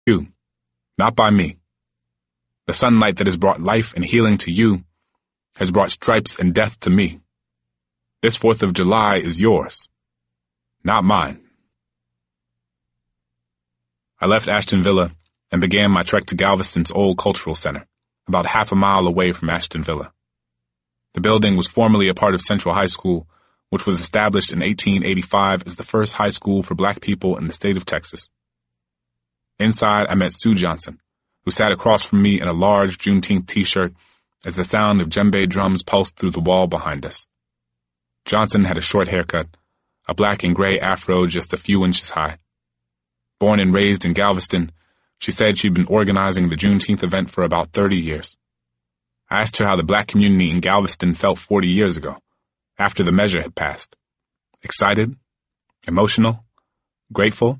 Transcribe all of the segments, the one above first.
You, not by me. The sunlight that has brought life and healing to you has brought stripes and death to me. This 4th of July is yours, not mine. I left Ashton Villa and began my trek to Galveston's old cultural center, about half a mile away from Ashton Villa. The building was formerly a part of Central High School, which was established in 1885 as the first high school for black people in the state of Texas. Inside, I met Sue Johnson, who sat across from me in a large Juneteenth t-shirt as the sound of djembe drums pulsed through the wall behind us. Johnson had a short haircut, a black and gray afro just a few inches high. Born and raised in Galveston, she said she'd been organizing the Juneteenth event for about 30 years. I asked her how the black community in Galveston felt 40 years ago, after the measure had passed. Excited? Emotional? Grateful?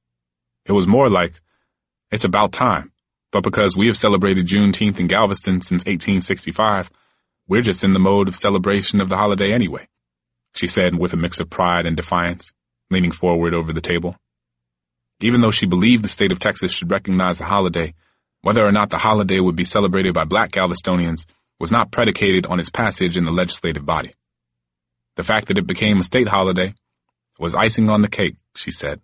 It was more like, it's about time, but because we have celebrated Juneteenth in Galveston since 1865, we're just in the mode of celebration of the holiday anyway, she said with a mix of pride and defiance, leaning forward over the table. Even though she believed the state of Texas should recognize the holiday, whether or not the holiday would be celebrated by black Galvestonians was not predicated on its passage in the legislative body. The fact that it became a state holiday was icing on the cake, she said.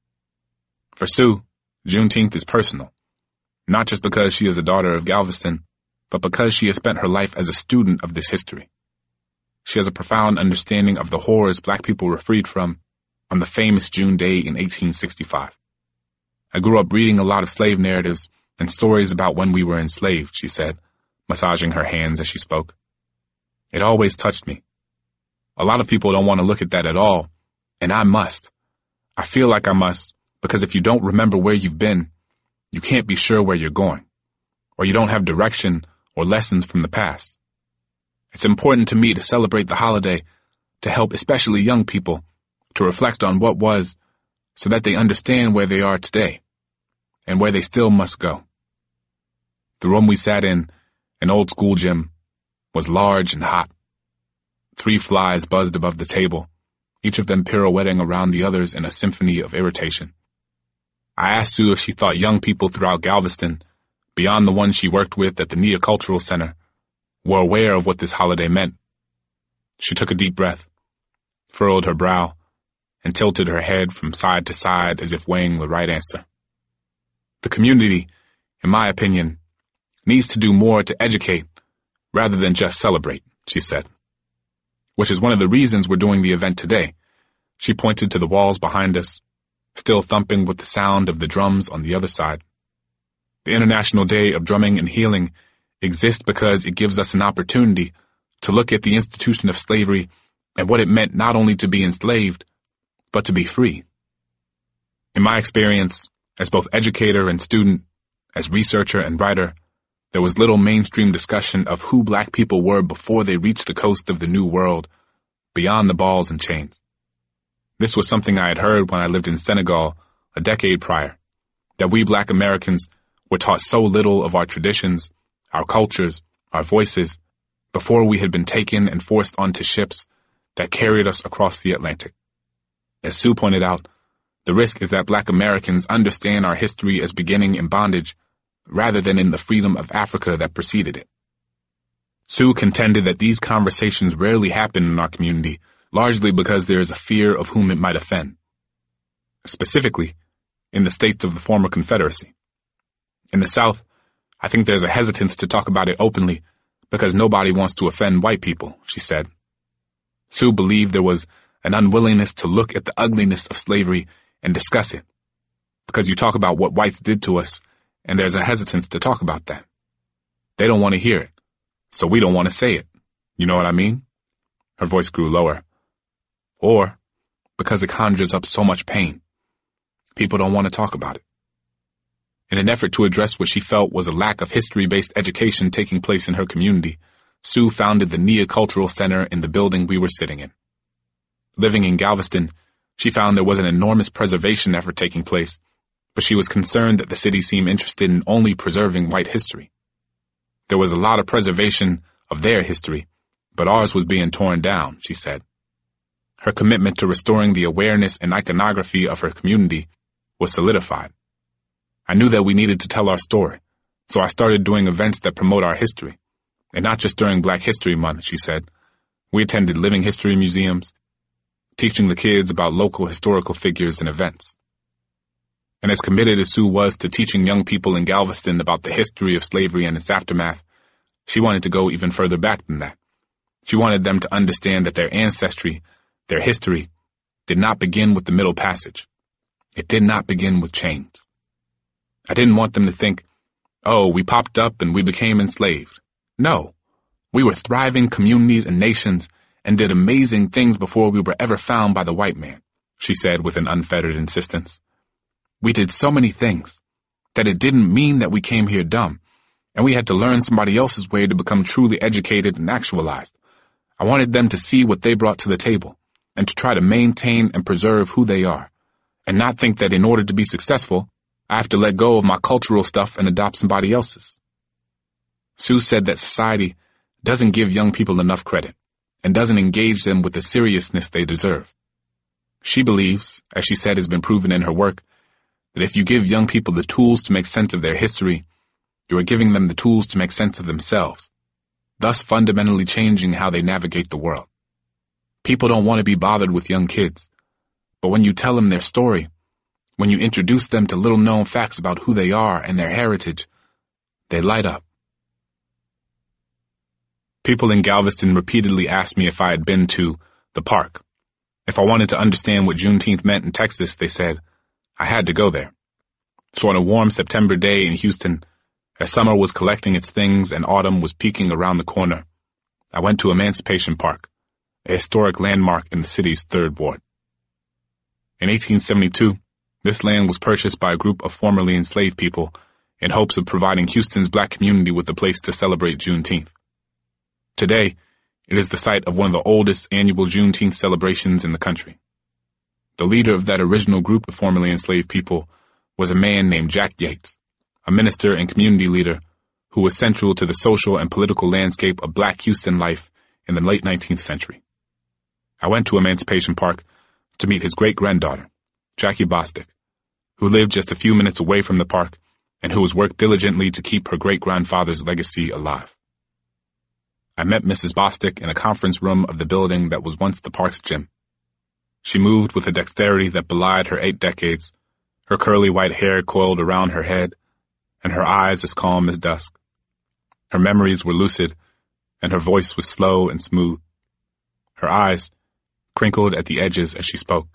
For Sue, Juneteenth is personal, not just because she is a daughter of Galveston, but because she has spent her life as a student of this history. She has a profound understanding of the horrors black people were freed from on the famous June day in 1865. I grew up reading a lot of slave narratives and stories about when we were enslaved, she said, massaging her hands as she spoke. It always touched me. A lot of people don't want to look at that at all, and I must. I feel like I must, because if you don't remember where you've been, you can't be sure where you're going, or you don't have direction or lessons from the past. It's important to me to celebrate the holiday, to help especially young people to reflect on what was, so that they understand where they are today, and where they still must go. The room we sat in, an old school gym, was large and hot. 3 flies buzzed above the table, each of them pirouetting around the others in a symphony of irritation. I asked Sue if she thought young people throughout Galveston, beyond the ones she worked with at the Nia Cultural Center, were aware of what this holiday meant. She took a deep breath, furrowed her brow, and tilted her head from side to side as if weighing the right answer. The community, in my opinion, needs to do more to educate rather than just celebrate, she said. Which is one of the reasons we're doing the event today. She pointed to the walls behind us, still thumping with the sound of the drums on the other side. The International Day of Drumming and Healing exists because it gives us an opportunity to look at the institution of slavery and what it meant not only to be enslaved, but to be free. In my experience, as both educator and student, as researcher and writer, there was little mainstream discussion of who black people were before they reached the coast of the New World, beyond the balls and chains. This was something I had heard when I lived in Senegal a decade prior, that we black Americans were taught so little of our traditions, our cultures, our voices, before we had been taken and forced onto ships that carried us across the Atlantic. As Sue pointed out, the risk is that black Americans understand our history as beginning in bondage, rather than in the freedom of Africa that preceded it. Sue contended that these conversations rarely happen in our community, largely because there is a fear of whom it might offend. Specifically, in the states of the former Confederacy. In the South, I think there's a hesitance to talk about it openly because nobody wants to offend white people, she said. Sue believed there was an unwillingness to look at the ugliness of slavery and discuss it, because you talk about what whites did to us, and there's a hesitance to talk about that. They don't want to hear it, so we don't want to say it. You know what I mean? Her voice grew lower. Or because it conjures up so much pain. People don't want to talk about it. In an effort to address what she felt was a lack of history-based education taking place in her community, Sue founded the Nia Cultural Center in the building we were sitting in. Living in Galveston, she found there was an enormous preservation effort taking place, but she was concerned that the city seemed interested in only preserving white history. There was a lot of preservation of their history, but ours was being torn down, she said. Her commitment to restoring the awareness and iconography of her community was solidified. I knew that we needed to tell our story, so I started doing events that promote our history. And not just during Black History Month, she said. We attended living history museums, teaching the kids about local historical figures and events. And as committed as Sue was to teaching young people in Galveston about the history of slavery and its aftermath, she wanted to go even further back than that. She wanted them to understand that their ancestry, their history, did not begin with the Middle Passage. It did not begin with chains. I didn't want them to think, oh, we popped up and we became enslaved. No, we were thriving communities and nations and did amazing things before we were ever found by the white man, she said with an unfettered insistence. We did so many things that it didn't mean that we came here dumb, and we had to learn somebody else's way to become truly educated and actualized. I wanted them to see what they brought to the table and to try to maintain and preserve who they are, and not think that in order to be successful, I have to let go of my cultural stuff and adopt somebody else's. Sue said that society doesn't give young people enough credit and doesn't engage them with the seriousness they deserve. She believes, as she said has been proven in her work, that if you give young people the tools to make sense of their history, you are giving them the tools to make sense of themselves, thus fundamentally changing how they navigate the world. People don't want to be bothered with young kids, but when you tell them their story, when you introduce them to little-known facts about who they are and their heritage, they light up. People in Galveston repeatedly asked me if I had been to the park. If I wanted to understand what Juneteenth meant in Texas, they said, I had to go there. So on a warm September day in Houston, as summer was collecting its things and autumn was peeking around the corner, I went to Emancipation Park, a historic landmark in the city's 3rd Ward. In 1872, this land was purchased by a group of formerly enslaved people in hopes of providing Houston's Black community with a place to celebrate Juneteenth. Today, it is the site of one of the oldest annual Juneteenth celebrations in the country. The leader of that original group of formerly enslaved people was a man named Jack Yates, a minister and community leader who was central to the social and political landscape of Black Houston life in the late 19th century. I went to Emancipation Park to meet his great-granddaughter, Jackie Bostic, who lived just a few minutes away from the park and who has worked diligently to keep her great-grandfather's legacy alive. I met Mrs. Bostic in a conference room of the building that was once the park's gym. She moved with a dexterity that belied her 8 decades, her curly white hair coiled around her head, and her eyes as calm as dusk. Her memories were lucid, and her voice was slow and smooth. Her eyes crinkled at the edges as she spoke.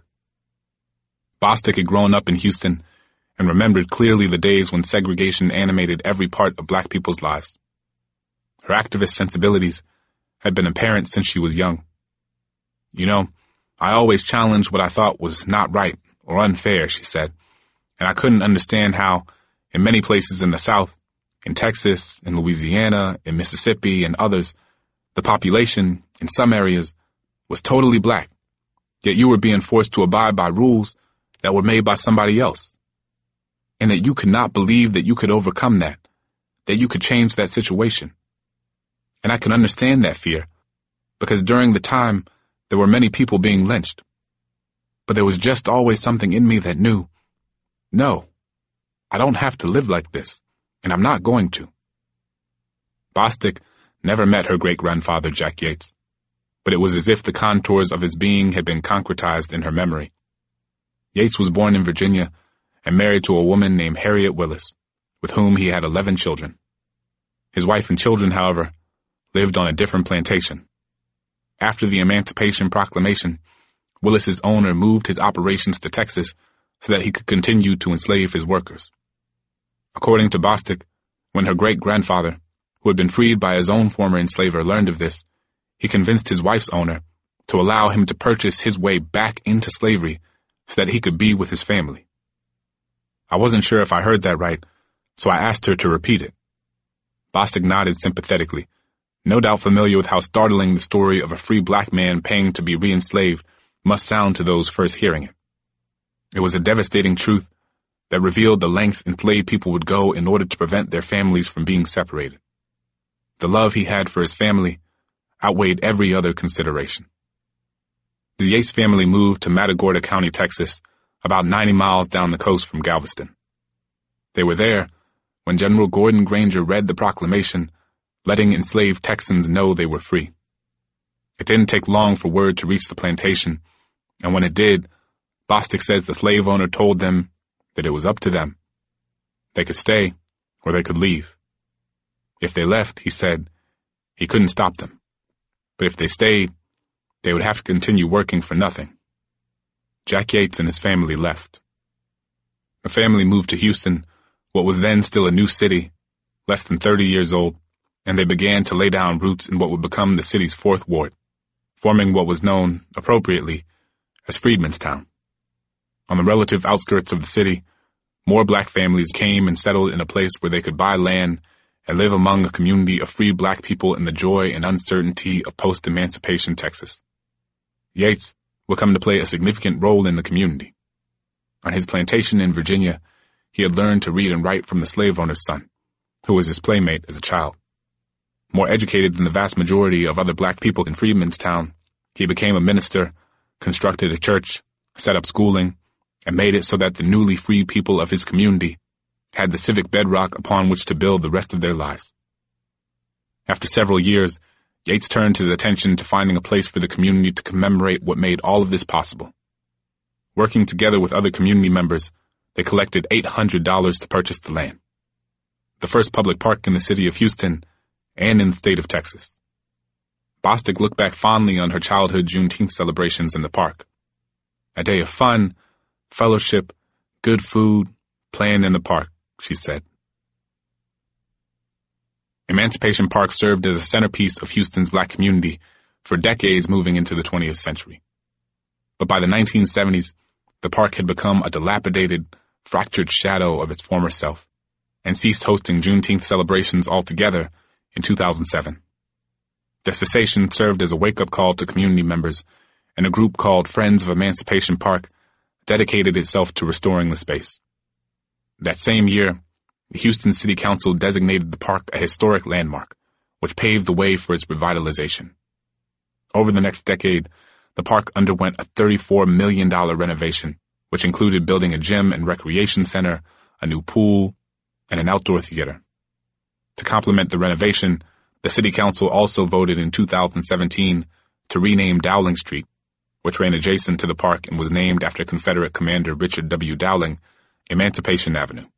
Bostic had grown up in Houston and remembered clearly the days when segregation animated every part of Black people's lives. Her activist sensibilities had been apparent since she was young. You know, I always challenged what I thought was not right or unfair, she said, and I couldn't understand how, in many places in the South, in Texas, in Louisiana, in Mississippi, and others, the population, in some areas, was totally Black, yet you were being forced to abide by rules that were made by somebody else, and that you could not believe that you could overcome that you could change that situation. And I can understand that fear, because during the time, there were many people being lynched. But there was just always something in me that knew, no, I don't have to live like this, and I'm not going to. Bostic never met her great-grandfather, Jack Yates, but it was as if the contours of his being had been concretized in her memory. Yates was born in Virginia and married to a woman named Harriet Willis, with whom he had 11 children. His wife and children, however, lived on a different plantation. After the Emancipation Proclamation, Willis's owner moved his operations to Texas so that he could continue to enslave his workers. According to Bostic, when her great-grandfather, who had been freed by his own former enslaver, learned of this, he convinced his wife's owner to allow him to purchase his way back into slavery so that he could be with his family. I wasn't sure if I heard that right, so I asked her to repeat it. Bostic nodded sympathetically, no doubt familiar with how startling the story of a free Black man paying to be re-enslaved must sound to those first hearing it. It was a devastating truth that revealed the lengths enslaved people would go in order to prevent their families from being separated. The love he had for his family outweighed every other consideration. The Yates family moved to Matagorda County, Texas, about 90 miles down the coast from Galveston. They were there when General Gordon Granger read the proclamation, letting enslaved Texans know they were free. It didn't take long for word to reach the plantation, and when it did, Bostic says the slave owner told them that it was up to them. They could stay, or they could leave. If they left, he said, he couldn't stop them. But if they stayed, they would have to continue working for nothing. Jack Yates and his family left. The family moved to Houston, what was then still a new city, less than 30 years old, and they began to lay down roots in what would become the city's 4th ward, forming what was known, appropriately, as Freedmanstown. On the relative outskirts of the city, more black families came and settled in a place where they could buy land and live among a community of free black people in the joy and uncertainty of post-emancipation Texas. Yates would come to play a significant role in the community. On his plantation in Virginia, he had learned to read and write from the slave owner's son, who was his playmate as a child. More educated than the vast majority of other black people in Freedmanstown, he became a minister, constructed a church, set up schooling, and made it so that the newly free people of his community had the civic bedrock upon which to build the rest of their lives. After several years, Yates turned his attention to finding a place for the community to commemorate what made all of this possible. Working together with other community members, they collected $800 to purchase the land, the first public park in the city of Houston and in the state of Texas. Bostic looked back fondly on her childhood Juneteenth celebrations in the park. A day of fun, fellowship, good food, playing in the park, she said. Emancipation Park served as a centerpiece of Houston's black community for decades moving into the 20th century. But by the 1970s, the park had become a dilapidated, fractured shadow of its former self, and ceased hosting Juneteenth celebrations altogether in 2007. The cessation served as a wake-up call to community members, and a group called Friends of Emancipation Park dedicated itself to restoring the space. That same year, the Houston City Council designated the park a historic landmark, which paved the way for its revitalization. Over the next decade, the park underwent a $34 million renovation, which included building a gym and recreation center, a new pool, and an outdoor theater. To complement the renovation, the City Council also voted in 2017 to rename Dowling Street, which ran adjacent to the park and was named after Confederate Commander Richard W. Dowling, Emancipation Avenue.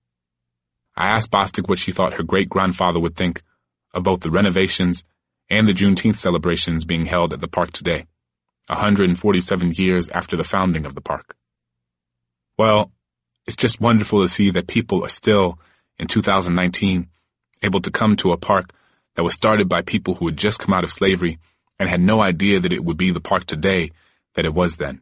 I asked Bostic what she thought her great-grandfather would think of both the renovations and the Juneteenth celebrations being held at the park today, 147 years after the founding of the park. Well, it's just wonderful to see that people are still, in 2019, able to come to a park that was started by people who had just come out of slavery and had no idea that it would be the park today that it was then.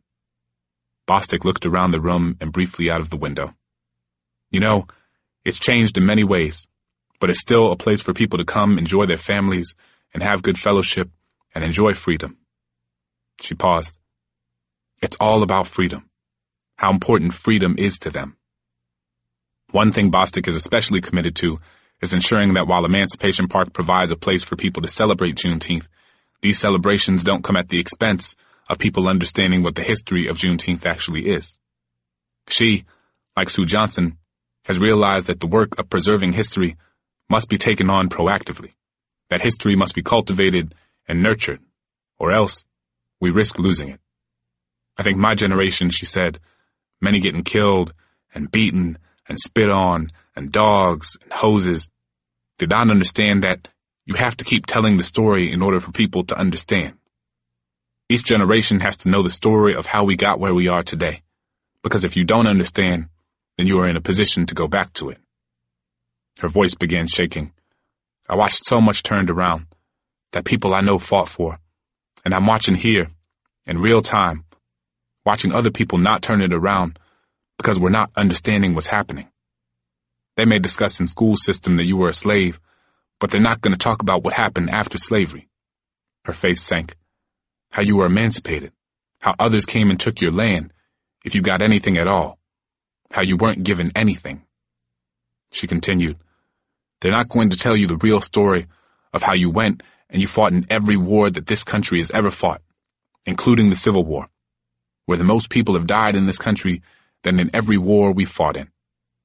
Bostic looked around the room and briefly out of the window. You know, it's changed in many ways, but it's still a place for people to come enjoy their families and have good fellowship and enjoy freedom. She paused. It's all about freedom, how important freedom is to them. One thing Bostic is especially committed to is ensuring that while Emancipation Park provides a place for people to celebrate Juneteenth, these celebrations don't come at the expense of people understanding what the history of Juneteenth actually is. She, like Sue Johnson, has realized that the work of preserving history must be taken on proactively, that history must be cultivated and nurtured, or else we risk losing it. I think my generation, she said, many getting killed and beaten and spit on and dogs and hoses, did not understand that you have to keep telling the story in order for people to understand. Each generation has to know the story of how we got where we are today, because if you don't understand, then you are in a position to go back to it. Her voice began shaking. I watched so much turned around, that people I know fought for, and I'm watching here, in real time, watching other people not turn it around because we're not understanding what's happening. They may discuss in school system that you were a slave, but they're not going to talk about what happened after slavery. Her face sank. How you were emancipated, how others came and took your land, if you got anything at all, how you weren't given anything. She continued, they're not going to tell you the real story of how you went and you fought in every war that this country has ever fought, including the Civil War, where the most people have died in this country than in every war we fought in.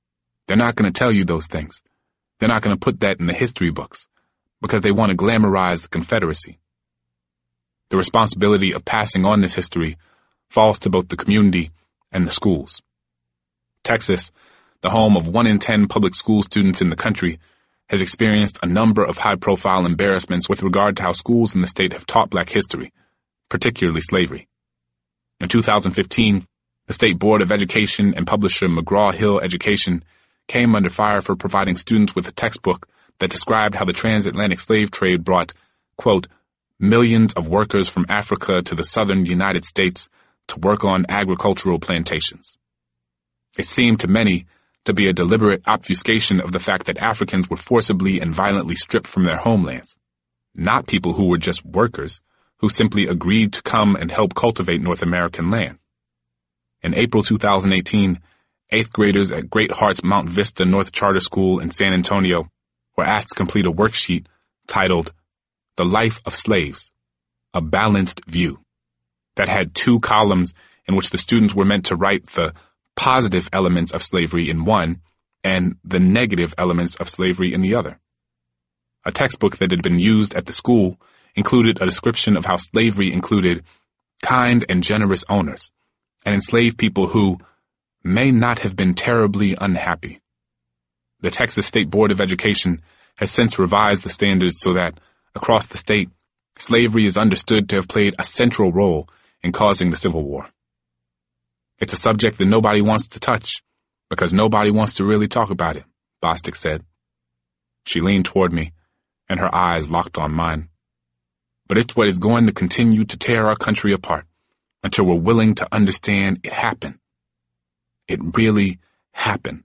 They're not going to tell you those things. They're not going to put that in the history books because they want to glamorize the Confederacy. The responsibility of passing on this history falls to both the community and the schools. Texas, the home of 1 in 10 public school students in the country, has experienced a number of high-profile embarrassments with regard to how schools in the state have taught black history, particularly slavery. In 2015, the State Board of Education and publisher McGraw-Hill Education came under fire for providing students with a textbook that described how the transatlantic slave trade brought, quote, millions of workers from Africa to the southern United States to work on agricultural plantations. It seemed to many to be a deliberate obfuscation of the fact that Africans were forcibly and violently stripped from their homelands, not people who were just workers, who simply agreed to come and help cultivate North American land. In April 2018, 8th graders at Great Hearts Mount Vista North Charter School in San Antonio were asked to complete a worksheet titled The Life of Slaves, A Balanced View, that had 2 columns in which the students were meant to write the positive elements of slavery in one and the negative elements of slavery in the other. A textbook that had been used at the school included a description of how slavery included kind and generous owners and enslaved people who may not have been terribly unhappy. The Texas State Board of Education has since revised the standards so that, across the state, slavery is understood to have played a central role in causing the Civil War. It's a subject that nobody wants to touch, because nobody wants to really talk about it, Bostic said. She leaned toward me, and her eyes locked on mine. But it's what is going to continue to tear our country apart until we're willing to understand it happened. It really happened.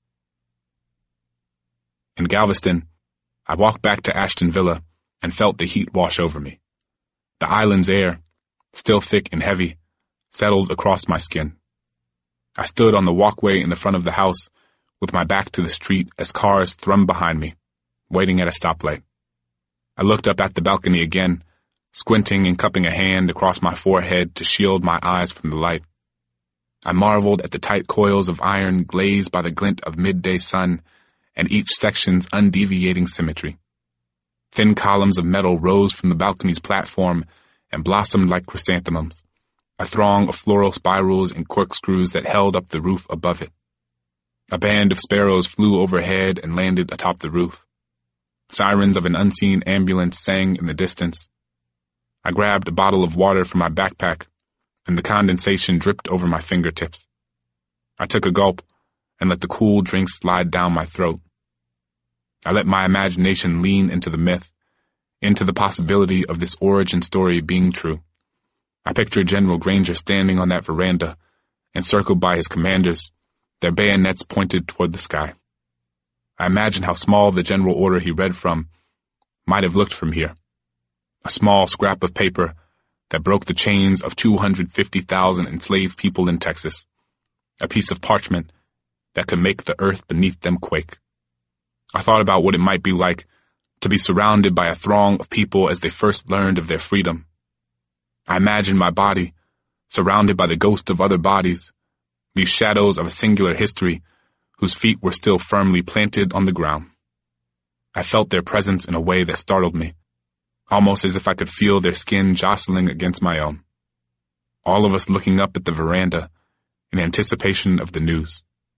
In Galveston, I walked back to Ashton Villa and felt the heat wash over me. The island's air, still thick and heavy, settled across my skin. I stood on the walkway in the front of the house with my back to the street as cars thrummed behind me, waiting at a stoplight. I looked up at the balcony again, squinting and cupping a hand across my forehead to shield my eyes from the light. I marveled at the tight coils of iron glazed by the glint of midday sun and each section's undeviating symmetry. Thin columns of metal rose from the balcony's platform and blossomed like chrysanthemums, a throng of floral spirals and corkscrews that held up the roof above it. A band of sparrows flew overhead and landed atop the roof. Sirens of an unseen ambulance sang in the distance. I grabbed a bottle of water from my backpack, and the condensation dripped over my fingertips. I took a gulp and let the cool drink slide down my throat. I let my imagination lean into the myth, into the possibility of this origin story being true. I pictured General Granger standing on that veranda, encircled by his commanders, their bayonets pointed toward the sky. I imagined how small the general order he read from might have looked from here. A small scrap of paper that broke the chains of 250,000 enslaved people in Texas. A piece of parchment that could make the earth beneath them quake. I thought about what it might be like to be surrounded by a throng of people as they first learned of their freedom. I imagined my body surrounded by the ghosts of other bodies, these shadows of a singular history whose feet were still firmly planted on the ground. I felt their presence in a way that startled me, almost as if I could feel their skin jostling against my own. All of us looking up at the veranda in anticipation of the news.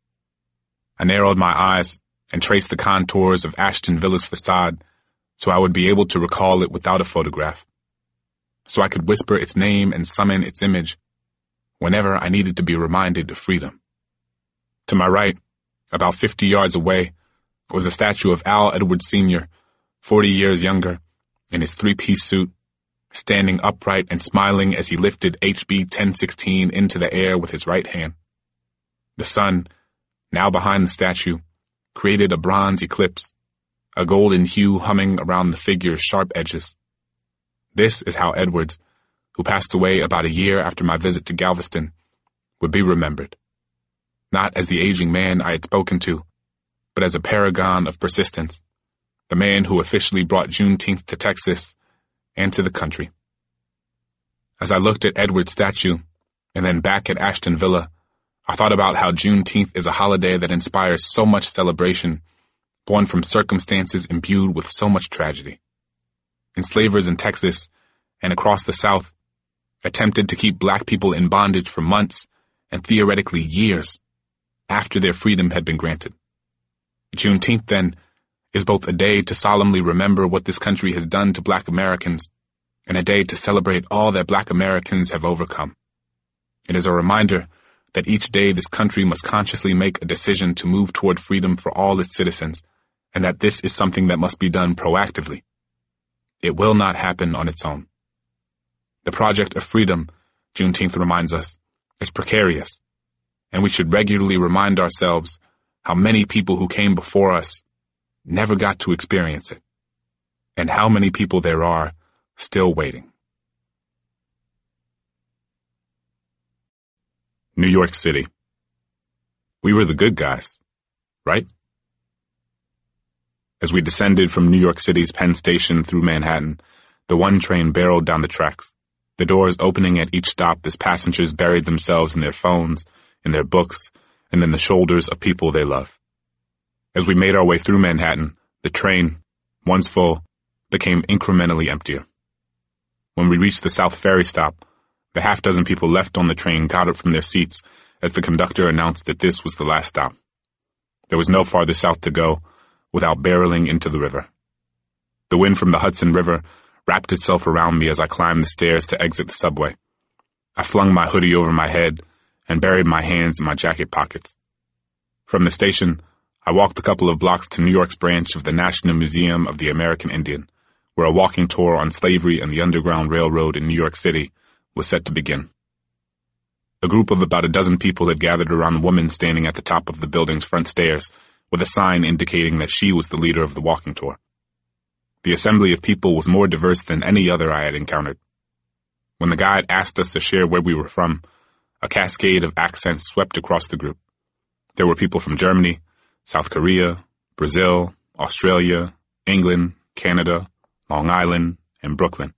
I narrowed my eyes and traced the contours of Ashton Villa's facade so I would be able to recall it without a photograph, so I could whisper its name and summon its image whenever I needed to be reminded of freedom. To my right, about 50 yards away, was a statue of Al Edwards Sr., 40 years younger, in his three-piece suit, standing upright and smiling as he lifted HB 1016 into the air with his right hand. The sun, now behind the statue, created a bronze eclipse, a golden hue humming around the figure's sharp edges. This is how Edwards, who passed away about a year after my visit to Galveston, would be remembered. Not as the aging man I had spoken to, but as a paragon of persistence, the man who officially brought Juneteenth to Texas and to the country. As I looked at Edwards' statue, and then back at Ashton Villa, I thought about how Juneteenth is a holiday that inspires so much celebration, born from circumstances imbued with so much tragedy. Enslavers in Texas and across the South attempted to keep black people in bondage for months and theoretically years after their freedom had been granted. Juneteenth, then, is both a day to solemnly remember what this country has done to black Americans and a day to celebrate all that black Americans have overcome. It is a reminder that each day this country must consciously make a decision to move toward freedom for all its citizens, and that this is something that must be done proactively. It will not happen on its own. The project of freedom, Juneteenth reminds us, is precarious, and we should regularly remind ourselves how many people who came before us never got to experience it, and how many people there are still waiting. New York City. We were the good guys, right? As we descended from New York City's Penn Station through Manhattan, the one train barreled down the tracks, the doors opening at each stop as passengers buried themselves in their phones, in their books, and in the shoulders of people they love. As we made our way through Manhattan, the train, once full, became incrementally emptier. When we reached the South Ferry stop, the half-dozen people left on the train got up from their seats as the conductor announced that this was the last stop. There was no farther south to go without barreling into the river. The wind from the Hudson River wrapped itself around me as I climbed the stairs to exit the subway. I flung my hoodie over my head and buried my hands in my jacket pockets. From the station, I walked a couple of blocks to New York's branch of the National Museum of the American Indian, where a walking tour on slavery and the Underground Railroad in New York City was set to begin. A group of about a dozen people had gathered around a woman standing at the top of the building's front stairs with a sign indicating that she was the leader of the walking tour. The assembly of people was more diverse than any other I had encountered. When the guide asked us to share where we were from, a cascade of accents swept across the group. There were people from Germany, South Korea, Brazil, Australia, England, Canada, Long Island, and Brooklyn.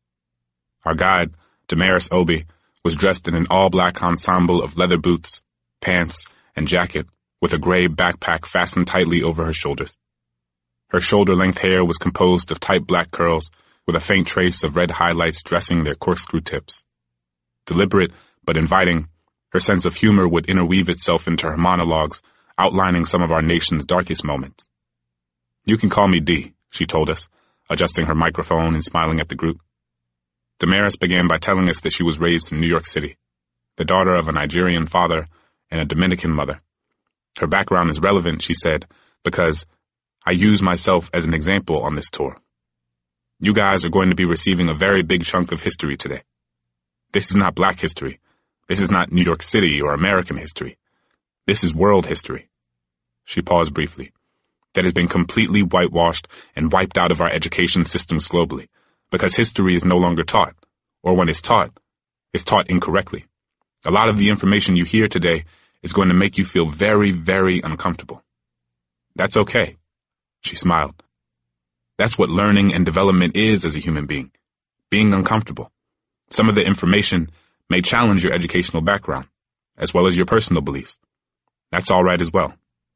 Our guide, Damaris Obi, was dressed in an all-black ensemble of leather boots, pants, and jacket, with a gray backpack fastened tightly over her shoulders. Her shoulder-length hair was composed of tight black curls, with a faint trace of red highlights dressing their corkscrew tips. Deliberate but inviting, her sense of humor would interweave itself into her monologues, outlining some of our nation's darkest moments. "You can call me D," she told us, adjusting her microphone and smiling at the group. Damaris began by telling us that she was raised in New York City, the daughter of a Nigerian father and a Dominican mother. Her background is relevant, she said, because I use myself as an example on this tour. You guys are going to be receiving a very big chunk of history today. This is not black history. This is not New York City or American history. This is world history. She paused briefly. That has been completely whitewashed and wiped out of our education systems globally, because history is no longer taught, or when it's taught incorrectly. A lot of the information you hear today is going to make you feel very, very uncomfortable. That's okay. She smiled. That's what learning and development is as a human being, being uncomfortable. Some of the information may challenge your educational background, as well as your personal beliefs. That's all right as well.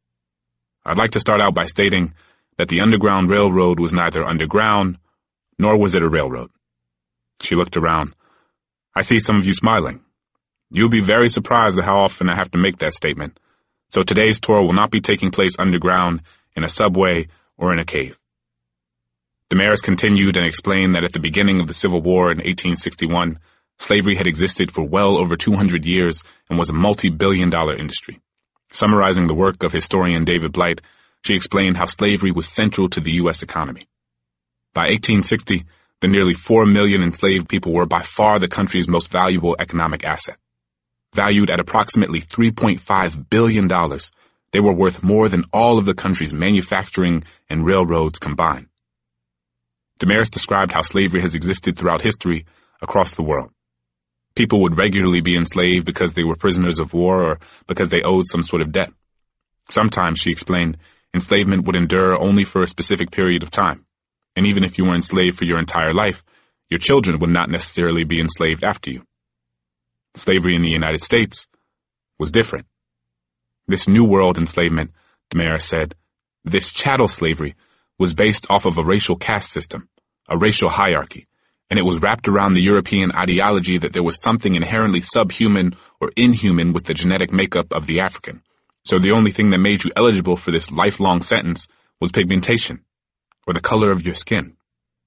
I'd like to start out by stating that the Underground Railroad was neither underground, nor was it a railroad. She looked around. I see some of you smiling. You'll be very surprised at how often I have to make that statement. So today's tour will not be taking place underground, in a subway, or in a cave. Damaris continued and explained that at the beginning of the Civil War in 1861, slavery had existed for well over 200 years and was a multi-billion-dollar industry. Summarizing the work of historian David Blight, she explained how slavery was central to the U.S. economy. By 1860, the nearly 4 million enslaved people were by far the country's most valuable economic asset. Valued at approximately $3.5 billion, they were worth more than all of the country's manufacturing and railroads combined. Damaris described how slavery has existed throughout history across the world. People would regularly be enslaved because they were prisoners of war or because they owed some sort of debt. Sometimes, she explained, enslavement would endure only for a specific period of time. And even if you were enslaved for your entire life, your children would not necessarily be enslaved after you. Slavery in the United States was different. This New World enslavement, Damaris said, this chattel slavery, was based off of a racial caste system, a racial hierarchy, and it was wrapped around the European ideology that there was something inherently subhuman or inhuman with the genetic makeup of the African. So the only thing that made you eligible for this lifelong sentence was pigmentation, or the color of your skin.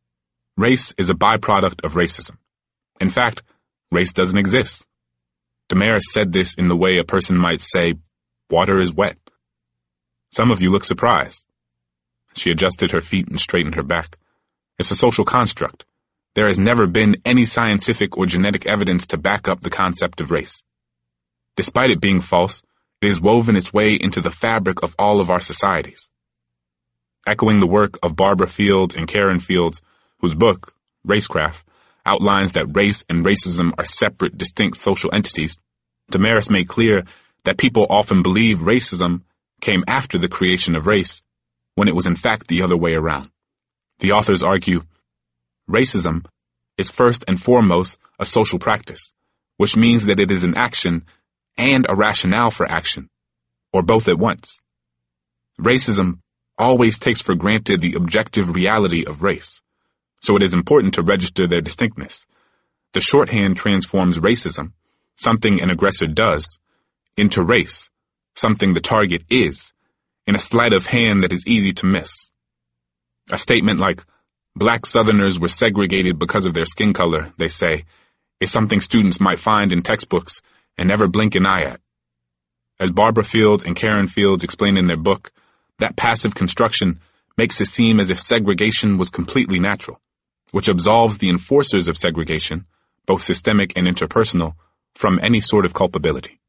Race is a byproduct of racism. In fact, race doesn't exist. Damaris said this in the way a person might say, water is wet. Some of you look surprised. She adjusted her feet and straightened her back. It's a social construct. There has never been any scientific or genetic evidence to back up the concept of race. Despite it being false, it has woven its way into the fabric of all of our societies. Echoing the work of Barbara Fields and Karen Fields, whose book, Racecraft, outlines that race and racism are separate, distinct social entities, Damaris made clear that people often believe racism came after the creation of race, when it was in fact the other way around. The authors argue, racism is first and foremost a social practice, which means that it is an action and a rationale for action, or both at once. Racism always takes for granted the objective reality of race, so it is important to register their distinctness. The shorthand transforms racism, something an aggressor does, into race, something the target is, in a sleight of hand that is easy to miss. A statement like, Black Southerners were segregated because of their skin color, they say, is something students might find in textbooks and never blink an eye at. As Barbara Fields and Karen Fields explain in their book, that passive construction makes it seem as if segregation was completely natural, which absolves the enforcers of segregation, both systemic and interpersonal, from any sort of culpability.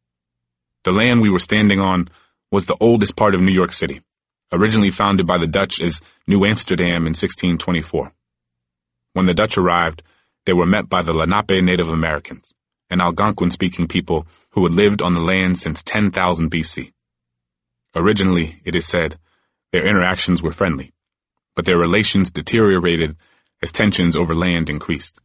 The land we were standing on was the oldest part of New York City, originally founded by the Dutch as New Amsterdam in 1624. When the Dutch arrived, they were met by the Lenape Native Americans, an Algonquin-speaking people who had lived on the land since 10,000 BC. Originally, it is said, their interactions were friendly, but their relations deteriorated as tensions over land increased.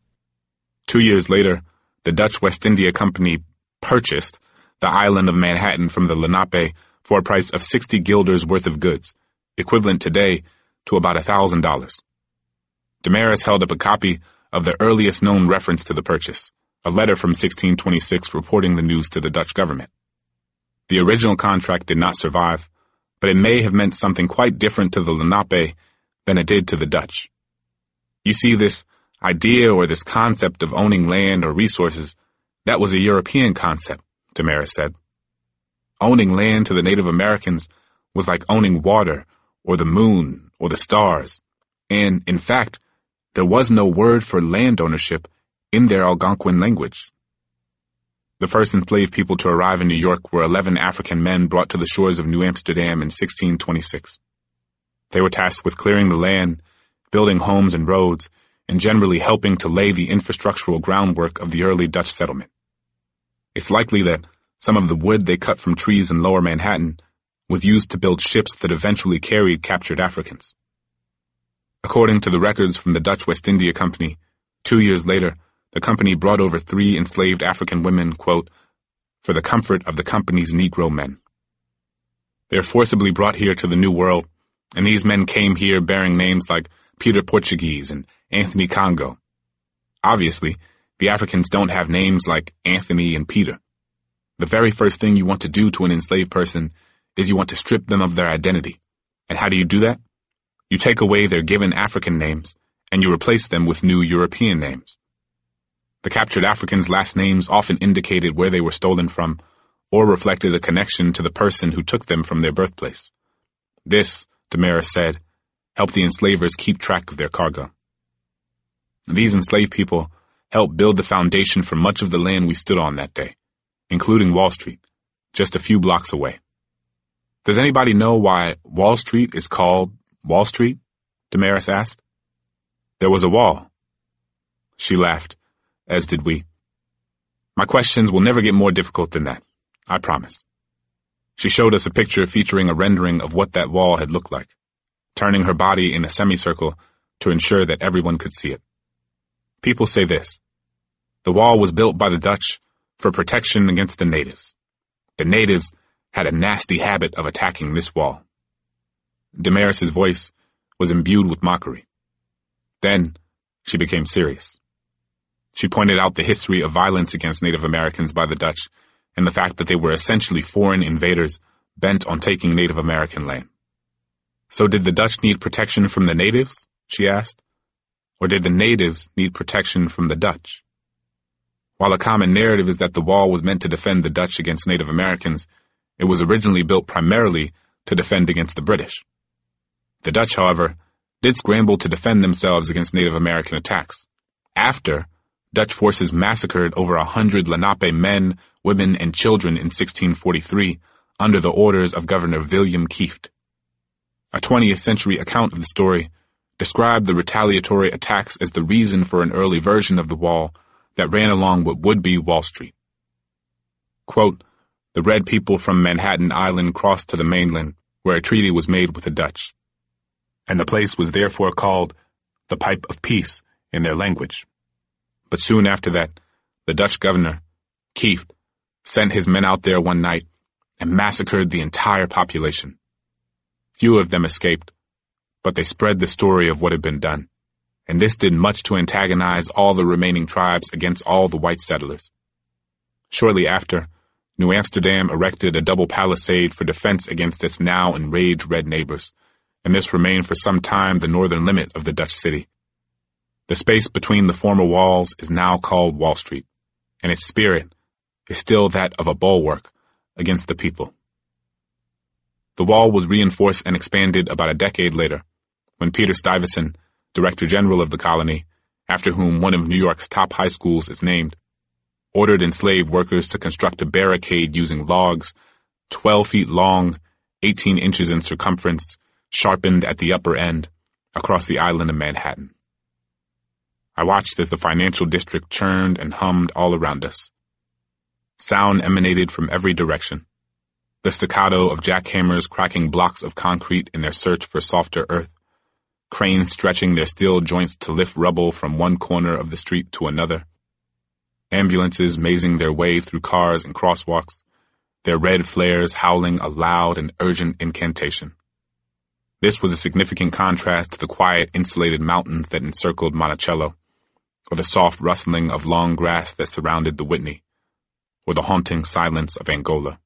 2 years later, the Dutch West India Company purchased the island of Manhattan from the Lenape for a price of 60 guilders worth of goods, equivalent today to about $1,000. Damaris held up a copy of the earliest known reference to the purchase, a letter from 1626 reporting the news to the Dutch government. The original contract did not survive, but it may have meant something quite different to the Lenape than it did to the Dutch. You see, this idea or this concept of owning land or resources, that was a European concept, Damaris said. Owning land to the Native Americans was like owning water or the moon or the stars, and, in fact, there was no word for land ownership in their Algonquin language. The first enslaved people to arrive in New York were 11 African men brought to the shores of New Amsterdam in 1626. They were tasked with clearing the land, building homes and roads, and generally helping to lay the infrastructural groundwork of the early Dutch settlement. It's likely that some of the wood they cut from trees in Lower Manhattan was used to build ships that eventually carried captured Africans. According to the records from the Dutch West India Company, 2 years later, the company brought over 3 enslaved African women, quote, for the comfort of the company's Negro men. They are forcibly brought here to the New World, and these men came here bearing names like Peter Portuguese and Anthony Congo. Obviously, the Africans don't have names like Anthony and Peter. The very first thing you want to do to an enslaved person is you want to strip them of their identity. And how do you do that? You take away their given African names, and you replace them with new European names. The captured Africans' last names often indicated where they were stolen from, or reflected a connection to the person who took them from their birthplace. This, Damaris said, helped the enslavers keep track of their cargo. These enslaved people helped build the foundation for much of the land we stood on that day, including Wall Street, just a few blocks away. Does anybody know why Wall Street is called Wall Street? Damaris asked. There was a wall. She laughed, as did we. My questions will never get more difficult than that, I promise. She showed us a picture featuring a rendering of what that wall had looked like, turning her body in a semicircle to ensure that everyone could see it. People say this: the wall was built by the Dutch for protection against the natives. The natives had a nasty habit of attacking this wall. Damaris's voice was imbued with mockery. Then she became serious. She pointed out the history of violence against Native Americans by the Dutch and the fact that they were essentially foreign invaders bent on taking Native American land. So did the Dutch need protection from the natives? She asked. Or did the natives need protection from the Dutch? While a common narrative is that the wall was meant to defend the Dutch against Native Americans, it was originally built primarily to defend against the British. The Dutch, however, did scramble to defend themselves against Native American attacks. After, Dutch forces massacred over 100 Lenape men, women, and children in 1643 under the orders of Governor William Kieft. A 20th century account of the story described the retaliatory attacks as the reason for an early version of the wall that ran along what would be Wall Street. Quote, the red people from Manhattan Island crossed to the mainland, where a treaty was made with the Dutch, and the place was therefore called the Pipe of Peace in their language. But soon after that, the Dutch governor, Kieft, sent his men out there one night and massacred the entire population. Few of them escaped, but they spread the story of what had been done, and this did much to antagonize all the remaining tribes against all the white settlers. Shortly after, New Amsterdam erected a double palisade for defense against its now enraged red neighbors, and this remained for some time the northern limit of the Dutch city. The space between the former walls is now called Wall Street, and its spirit is still that of a bulwark against the people. The wall was reinforced and expanded about a decade later, when Peter Stuyvesant, Director General of the colony, after whom one of New York's top high schools is named, ordered enslaved workers to construct a barricade using logs 12 feet long, 18 inches in circumference, sharpened at the upper end, across the island of Manhattan. I watched as the financial district churned and hummed all around us. Sound emanated from every direction. The staccato of jackhammers cracking blocks of concrete in their search for softer earth, cranes stretching their steel joints to lift rubble from one corner of the street to another, ambulances mazing their way through cars and crosswalks, their red flares howling a loud and urgent incantation. This was a significant contrast to the quiet, insulated mountains that encircled Monticello, or the soft rustling of long grass that surrounded the Whitney, or the haunting silence of Angola.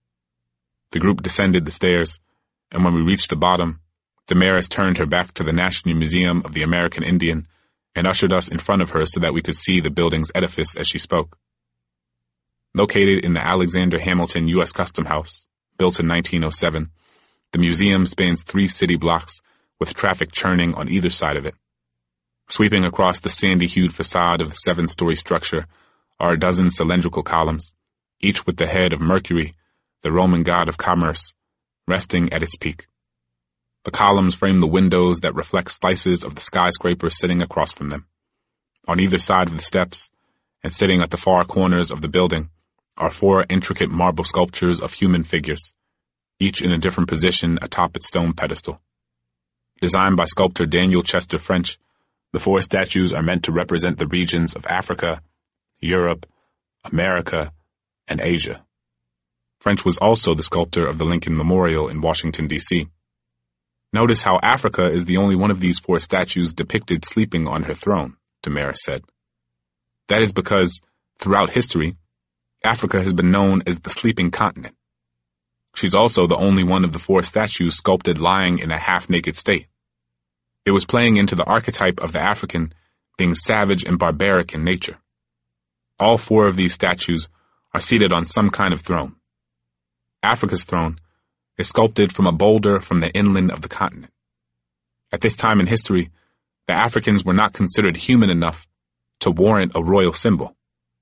The group descended the stairs, and when we reached the bottom, Damaris turned her back to the National Museum of the American Indian and ushered us in front of her so that we could see the building's edifice as she spoke. Located in the Alexander Hamilton U.S. Custom House, built in 1907, the museum spans 3 city blocks with traffic churning on either side of it. Sweeping across the sandy-hued facade of the 7-story structure are a dozen cylindrical columns, each with the head of Mercury, the Roman god of commerce, resting at its peak. The columns frame the windows that reflect slices of the skyscraper sitting across from them. On either side of the steps, and sitting at the far corners of the building, are 4 intricate marble sculptures of human figures, each in a different position atop its stone pedestal. Designed by sculptor Daniel Chester French, the 4 statues are meant to represent the regions of Africa, Europe, America, and Asia. French was also the sculptor of the Lincoln Memorial in Washington, D.C. Notice how Africa is the only one of these 4 statues depicted sleeping on her throne, Damaris said. That is because, throughout history, Africa has been known as the sleeping continent. She's also the only one of the 4 statues sculpted lying in a half-naked state. It was playing into the archetype of the African being savage and barbaric in nature. All 4 of these statues are seated on some kind of throne. Africa's throne is sculpted from a boulder from the inland of the continent. At this time in history, the Africans were not considered human enough to warrant a royal symbol.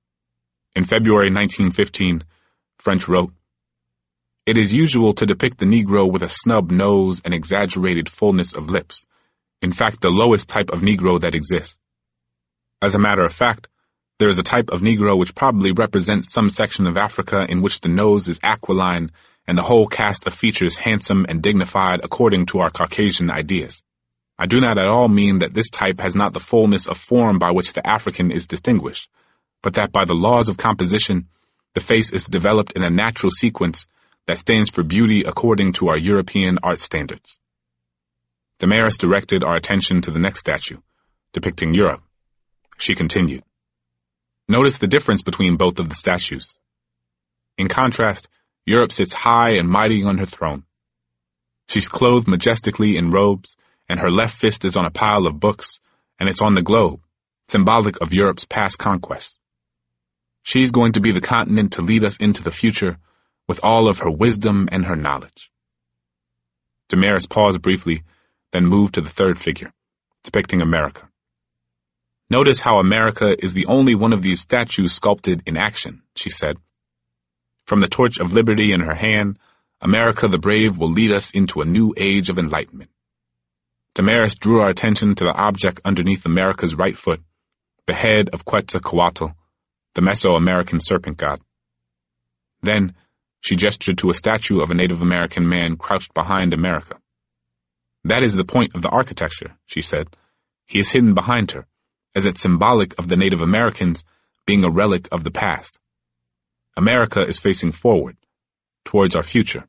In February 1915, French wrote, "It is usual to depict the Negro with a snub nose and exaggerated fullness of lips, in fact the lowest type of Negro that exists. As a matter of fact, there is a type of Negro which probably represents some section of Africa in which the nose is aquiline and the whole cast of features handsome and dignified according to our Caucasian ideas. I do not at all mean that this type has not the fullness of form by which the African is distinguished, but that by the laws of composition, The face is developed in a natural sequence that stands for beauty according to our European art standards. Damaris directed our attention to the next statue, depicting Europe. She continued, "Notice the difference between both of the statues. In contrast, Europe sits high and mighty on her throne. She's clothed majestically in robes, and her left fist is on a pile of books, and it's on the globe, symbolic of Europe's past conquests. She's going to be the continent to lead us into the future with all of her wisdom and her knowledge." Damaris paused briefly, then moved to the third figure, depicting America. "Notice how America is the only one of these statues sculpted in action," she said. "From the torch of liberty in her hand, America the brave will lead us into a new age of enlightenment." Damaris drew our attention to the object underneath America's right foot, the head of Quetzalcoatl, the Mesoamerican serpent god. Then, she gestured to a statue of a Native American man crouched behind America. "That is the point of the architecture," she said. "He is hidden behind her, as it's symbolic of the Native Americans being a relic of the past. America is facing forward, towards our future."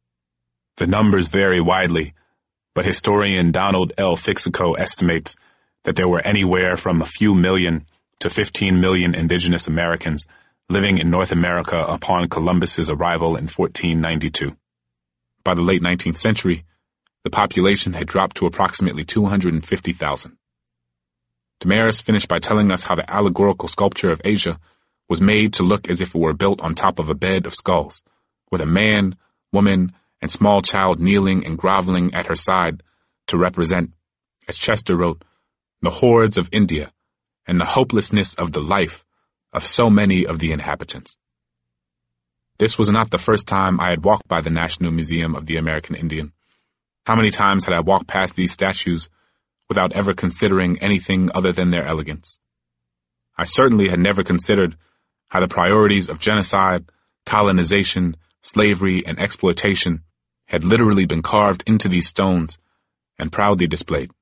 The numbers vary widely, but historian Donald L. Fixico estimates that there were anywhere from a few million to 15 million indigenous Americans living in North America upon Columbus's arrival in 1492. By the late 19th century, the population had dropped to approximately 250,000. Damaris finished by telling us how the allegorical sculpture of Asia was made to look as if it were built on top of a bed of skulls, with a man, woman, and small child kneeling and groveling at her side to represent, as Chester wrote, the hordes of India and the hopelessness of the life of so many of the inhabitants. This was not the first time I had walked by the National Museum of the American Indian. How many times had I walked past these statues without ever considering anything other than their elegance? I certainly had never considered how the priorities of genocide, colonization, slavery, and exploitation had literally been carved into these stones and proudly displayed.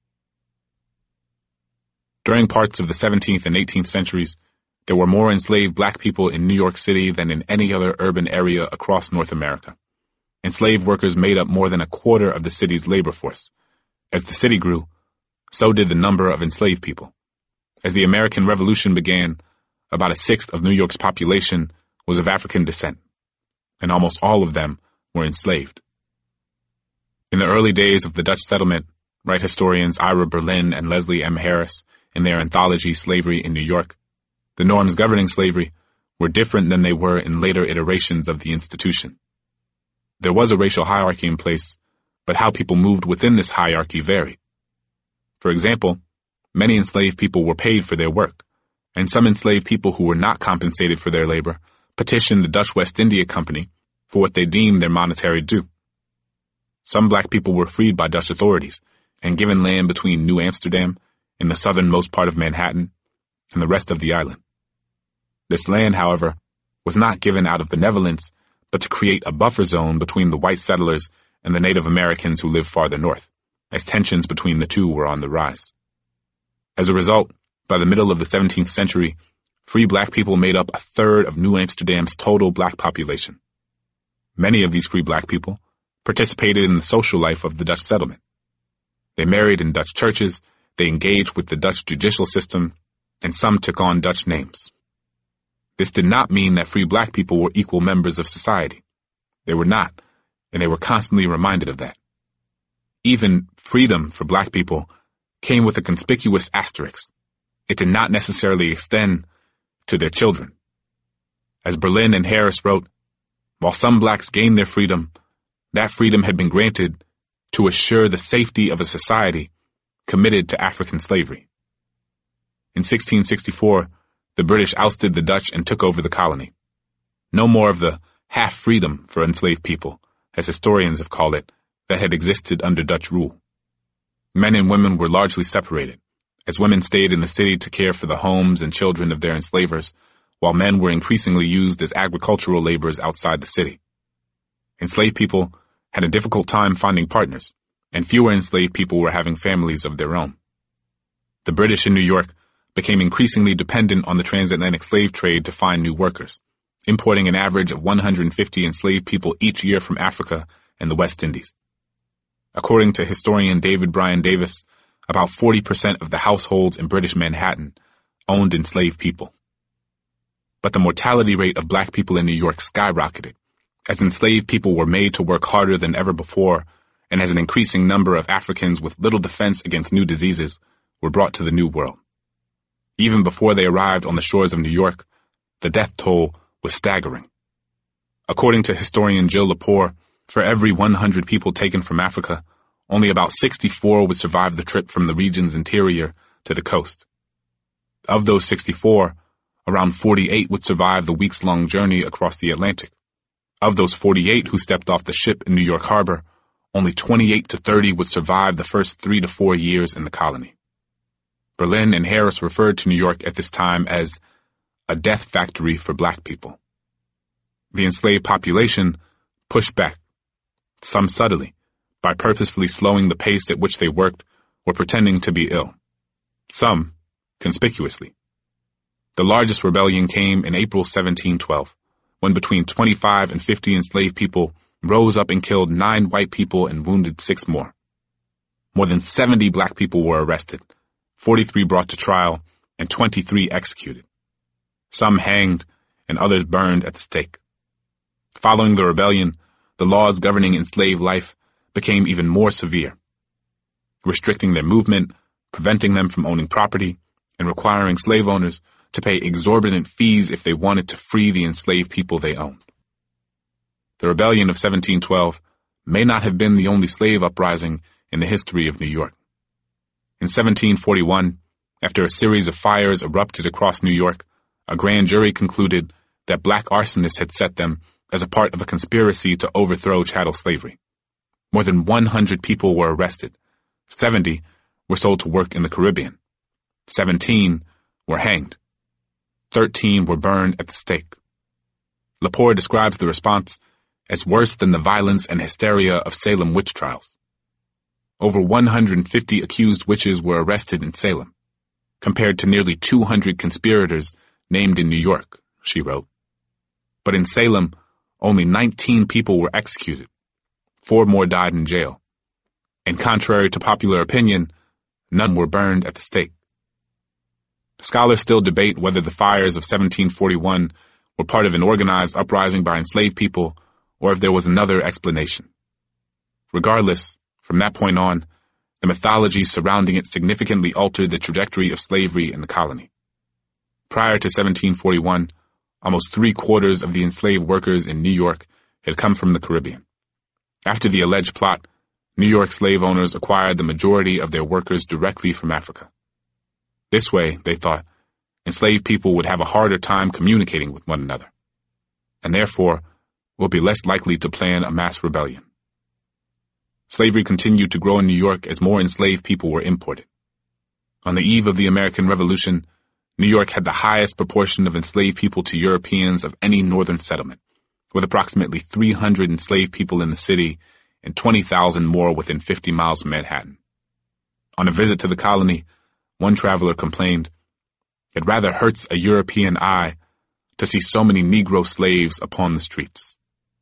During parts of the 17th and 18th centuries, there were more enslaved black people in New York City than in any other urban area across North America. Enslaved workers made up more than a quarter of the city's labor force. As the city grew, so did the number of enslaved people. As the American Revolution began, about a sixth of New York's population was of African descent, and almost all of them were enslaved. In the early days of the Dutch settlement, write historians Ira Berlin and Leslie M. Harris in their anthology Slavery in New York, the norms governing slavery were different than they were in later iterations of the institution. There was a racial hierarchy in place, but how people moved within this hierarchy varied. For example, many enslaved people were paid for their work, and some enslaved people who were not compensated for their labor petitioned the Dutch West India Company for what they deemed their monetary due. Some black people were freed by Dutch authorities and given land between New Amsterdam, in the southernmost part of Manhattan, and the rest of the island. This land, however, was not given out of benevolence, but to create a buffer zone between the white settlers and the Native Americans who lived farther north, as tensions between the two were on the rise. As a result, by the middle of the 17th century, free black people made up a third of New Amsterdam's total black population. Many of these free black people participated in the social life of the Dutch settlement. They married in Dutch churches, they engaged with the Dutch judicial system, and some took on Dutch names. This did not mean that free black people were equal members of society. They were not, and they were constantly reminded of that. Even freedom for black people came with a conspicuous asterisk. It did not necessarily extend to their children. As Berlin and Harris wrote, while some blacks gained their freedom, that freedom had been granted to assure the safety of a society committed to African slavery. In 1664, the British ousted the Dutch and took over the colony. No more of the half-freedom for enslaved people, as historians have called it, that had existed under Dutch rule. Men and women were largely separated, as women stayed in the city to care for the homes and children of their enslavers, while men were increasingly used as agricultural laborers outside the city. Enslaved people had a difficult time finding partners, and fewer enslaved people were having families of their own. The British in New York became increasingly dependent on the transatlantic slave trade to find new workers, importing an average of 150 enslaved people each year from Africa and the West Indies. According to historian David Bryan Davis, about 40% of the households in British Manhattan owned enslaved people. But the mortality rate of black people in New York skyrocketed, as enslaved people were made to work harder than ever before, and as an increasing number of Africans with little defense against new diseases were brought to the New World. Even before they arrived on the shores of New York, the death toll was staggering. According to historian Jill Lepore, for every 100 people taken from Africa, only about 64 would survive the trip from the region's interior to the coast. Of those 64, around 48 would survive the weeks-long journey across the Atlantic. Of those 48 who stepped off the ship in New York Harbor, only 28 to 30 would survive the first 3 to 4 years in the colony. Berlin and Harris referred to New York at this time as a death factory for black people. The enslaved population pushed back, some subtly, by purposefully slowing the pace at which they worked or pretending to be ill. Some, conspicuously. The largest rebellion came in April 1712, when between 25 and 50 enslaved people rose up and killed 9 white people and wounded 6 more. More than 70 black people were arrested, 43 brought to trial, and 23 executed. Some hanged, and others burned at the stake. Following the rebellion, the laws governing enslaved life became even more severe, restricting their movement, preventing them from owning property, and requiring slave owners to pay exorbitant fees if they wanted to free the enslaved people they owned. The Rebellion of 1712 may not have been the only slave uprising in the history of New York. In 1741, after a series of fires erupted across New York, a grand jury concluded that black arsonists had set them as a part of a conspiracy to overthrow chattel slavery. More than 100 people were arrested. 70 were sold to work in the Caribbean. 17 were hanged. 13 were burned at the stake. Lepore describes the response as worse than the violence and hysteria of Salem witch trials. Over 150 accused witches were arrested in Salem, compared to nearly 200 conspirators named in New York, she wrote. But in Salem, only 19 people were executed. 4 more died in jail. And contrary to popular opinion, none were burned at the stake. Scholars still debate whether the fires of 1741 were part of an organized uprising by enslaved people or if there was another explanation. Regardless, from that point on, the mythology surrounding it significantly altered the trajectory of slavery in the colony. Prior to 1741, almost 3/4 of the enslaved workers in New York had come from the Caribbean. After the alleged plot, New York slave owners acquired the majority of their workers directly from Africa. This way, they thought, enslaved people would have a harder time communicating with one another, and therefore would be less likely to plan a mass rebellion. Slavery continued to grow in New York as more enslaved people were imported. On the eve of the American Revolution, New York had the highest proportion of enslaved people to Europeans of any northern settlement, with approximately 300 enslaved people in the city and 20,000 more within 50 miles of Manhattan. On a visit to the colony, one traveler complained, "It rather hurts a European eye to see so many Negro slaves upon the streets."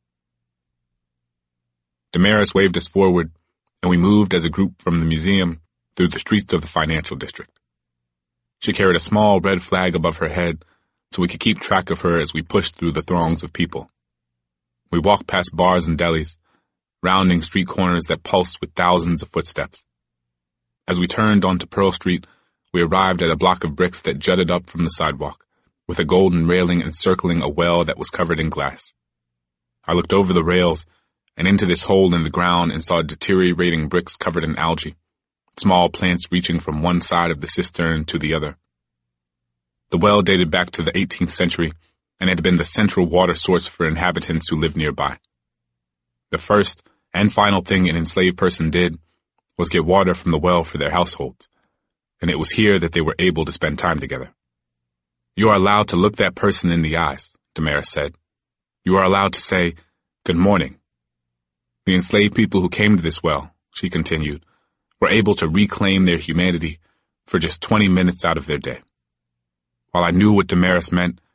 Damaris waved us forward, and we moved as a group from the museum through the streets of the financial district. She carried a small red flag above her head so we could keep track of her as we pushed through the throngs of people. We walked past bars and delis, rounding street corners that pulsed with thousands of footsteps. As we turned onto Pearl Street, we arrived at a block of bricks that jutted up from the sidewalk, with a golden railing encircling a well that was covered in glass. I looked over the rails and into this hole in the ground and saw deteriorating bricks covered in algae, small plants reaching from one side of the cistern to the other. The well dated back to the 18th century and had been the central water source for inhabitants who lived nearby. The first and final thing an enslaved person did was get water from the well for their households, and it was here that they were able to spend time together. "You are allowed to look that person in the eyes," Damaris said. "You are allowed to say, 'Good morning.'" The enslaved people who came to this well, she continued, were able to reclaim their humanity for just 20 minutes out of their day. While I knew what Damaris meant,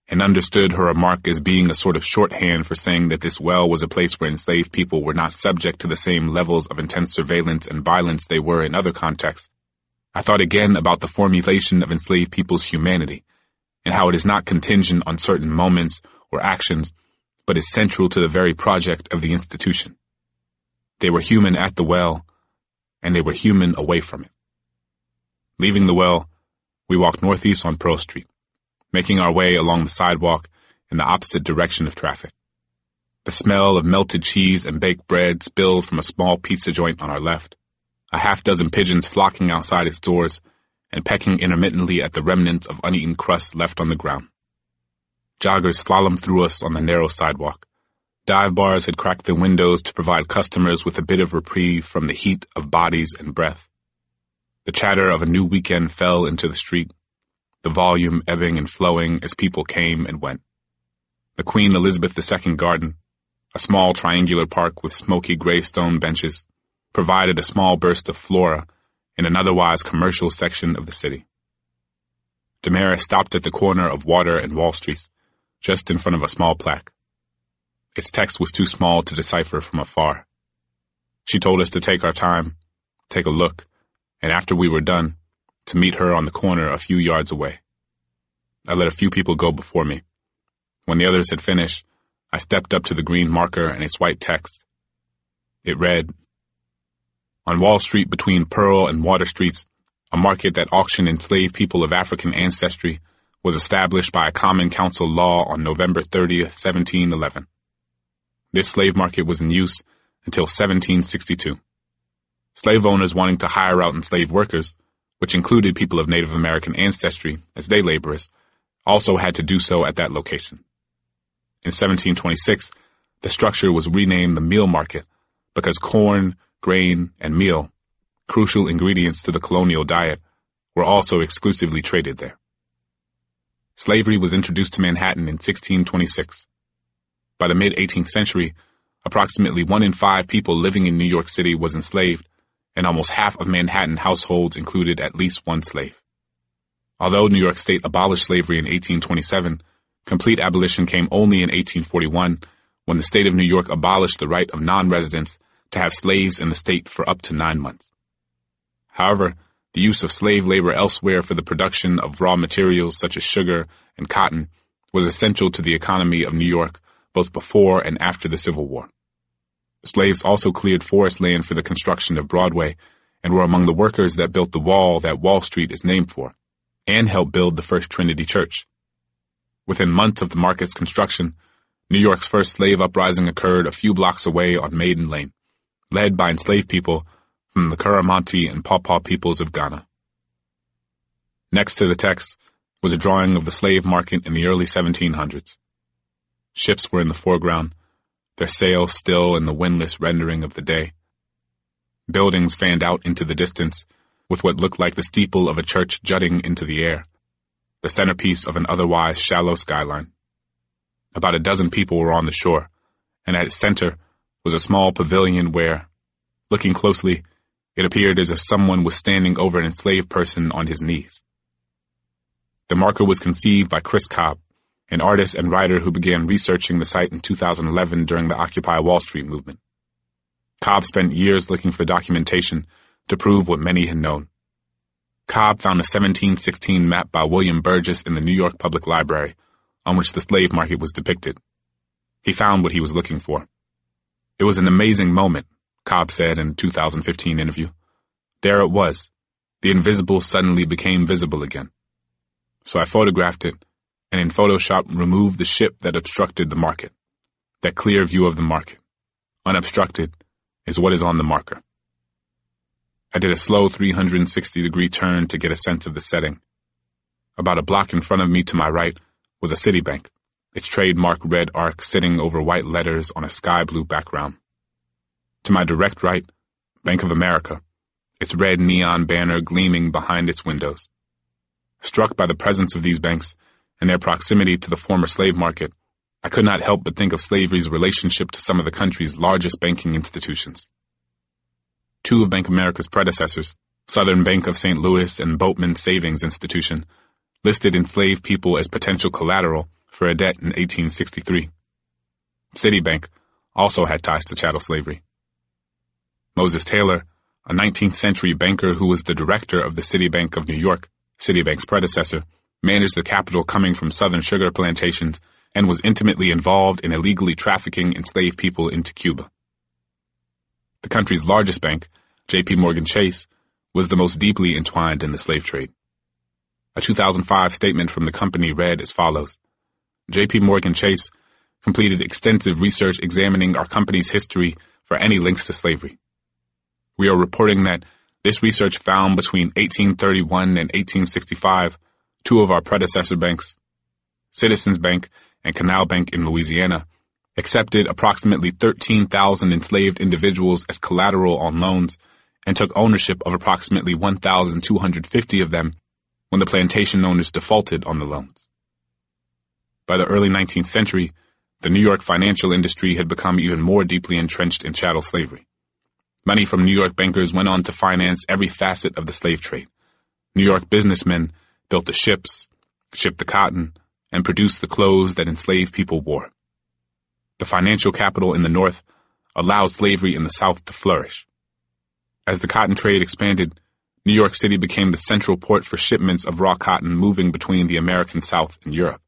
and understood her remark as being a sort of shorthand for saying that this well was a place where enslaved people were not subject to the same levels of intense surveillance and violence they were in other contexts, I thought again about the formulation of enslaved people's humanity, and how it is not contingent on certain moments or actions, but is central to the very project of the institution. They were human at the well, and they were human away from it. Leaving the well, we walked northeast on Pearl Street, making our way along the sidewalk in the opposite direction of traffic. The smell of melted cheese and baked bread spilled from a small pizza joint on our left, a half-dozen pigeons flocking outside its doors and pecking intermittently at the remnants of uneaten crust left on the ground. Joggers slalomed through us on the narrow sidewalk. Dive bars had cracked their windows to provide customers with a bit of reprieve from the heat of bodies and breath. The chatter of a new weekend fell into the street, the volume ebbing and flowing as people came and went. The Queen Elizabeth II Garden, a small triangular park with smoky gray stone benches, provided a small burst of flora in an otherwise commercial section of the city. Damaris stopped at the corner of Water and Wall Streets, just in front of a small plaque. Its text was too small to decipher from afar. She told us to take our time, take a look, and after we were done, to meet her on the corner a few yards away. I let a few people go before me. When the others had finished, I stepped up to the green marker and its white text. It read, "On Wall Street between Pearl and Water Streets, a market that auctioned enslaved people of African ancestry was established by a common council law on November 30th, 1711. This slave market was in use until 1762. Slave owners wanting to hire out enslaved workers, which included people of Native American ancestry as day laborers, also had to do so at that location. In 1726, the structure was renamed the meal market because corn, grain, and meal, crucial ingredients to the colonial diet, were also exclusively traded there. Slavery was introduced to Manhattan in 1626. By the mid-18th century, approximately 1 in 5 people living in New York City was enslaved, and almost half of Manhattan households included at least one slave. Although New York State abolished slavery in 1827, complete abolition came only in 1841, when the state of New York abolished the right of non-residents to have slaves in the state for up to 9 months. However, the use of slave labor elsewhere for the production of raw materials such as sugar and cotton was essential to the economy of New York both before and after the Civil War. Slaves also cleared forest land for the construction of Broadway and were among the workers that built the wall that Wall Street is named for, and helped build the First Trinity Church. Within months of the market's construction, New York's first slave uprising occurred a few blocks away on Maiden Lane, led by enslaved people from the Curramonte and Paw peoples of Ghana. Next to the text was a drawing of the slave market in the early 1700s. Ships were in the foreground, their sails still in the windless rendering of the day. Buildings fanned out into the distance, with what looked like the steeple of a church jutting into the air, the centerpiece of an otherwise shallow skyline. About a dozen people were on the shore, and at its center was a small pavilion where, looking closely, it appeared as if someone was standing over an enslaved person on his knees. The marker was conceived by Chris Cobb, an artist and writer who began researching the site in 2011 during the Occupy Wall Street movement. Cobb spent years looking for documentation to prove what many had known. Cobb found a 1716 map by William Burgess in the New York Public Library, on which the slave market was depicted. He found what he was looking for. It was an amazing moment, Cobb said in a 2015 interview. There it was. The invisible suddenly became visible again. So I photographed it, and in Photoshop removed the ship that obstructed the market. That clear view of the market, unobstructed, is what is on the marker. I did a slow 360-degree turn to get a sense of the setting. About a block in front of me to my right was a Citibank, its trademark red arc sitting over white letters on a sky blue background. To my direct right, Bank of America, its red neon banner gleaming behind its windows. Struck by the presence of these banks and their proximity to the former slave market, I could not help but think of slavery's relationship to some of the country's largest banking institutions. Two of Bank of America's predecessors, Southern Bank of St. Louis and Boatman Savings Institution, listed enslaved people as potential collateral for a debt in 1863. Citibank also had ties to chattel slavery. Moses Taylor, a 19th century banker who was the director of the Citibank of New York, Citibank's predecessor, managed the capital coming from southern sugar plantations and was intimately involved in illegally trafficking enslaved people into Cuba. The country's largest bank, J.P. Morgan Chase, was the most deeply entwined in the slave trade. A 2005 statement from the company read as follows: J.P. Morgan Chase completed extensive research examining our company's history for any links to slavery. We are reporting that this research found between 1831 and 1865, two of our predecessor banks, Citizens Bank and Canal Bank in Louisiana, accepted approximately 13,000 enslaved individuals as collateral on loans and took ownership of approximately 1,250 of them when the plantation owners defaulted on the loans. By the early 19th century, the New York financial industry had become even more deeply entrenched in chattel slavery. Money from New York bankers went on to finance every facet of the slave trade. New York businessmen built the ships, shipped the cotton, and produced the clothes that enslaved people wore. The financial capital in the North allowed slavery in the South to flourish. As the cotton trade expanded, New York City became the central port for shipments of raw cotton moving between the American South and Europe.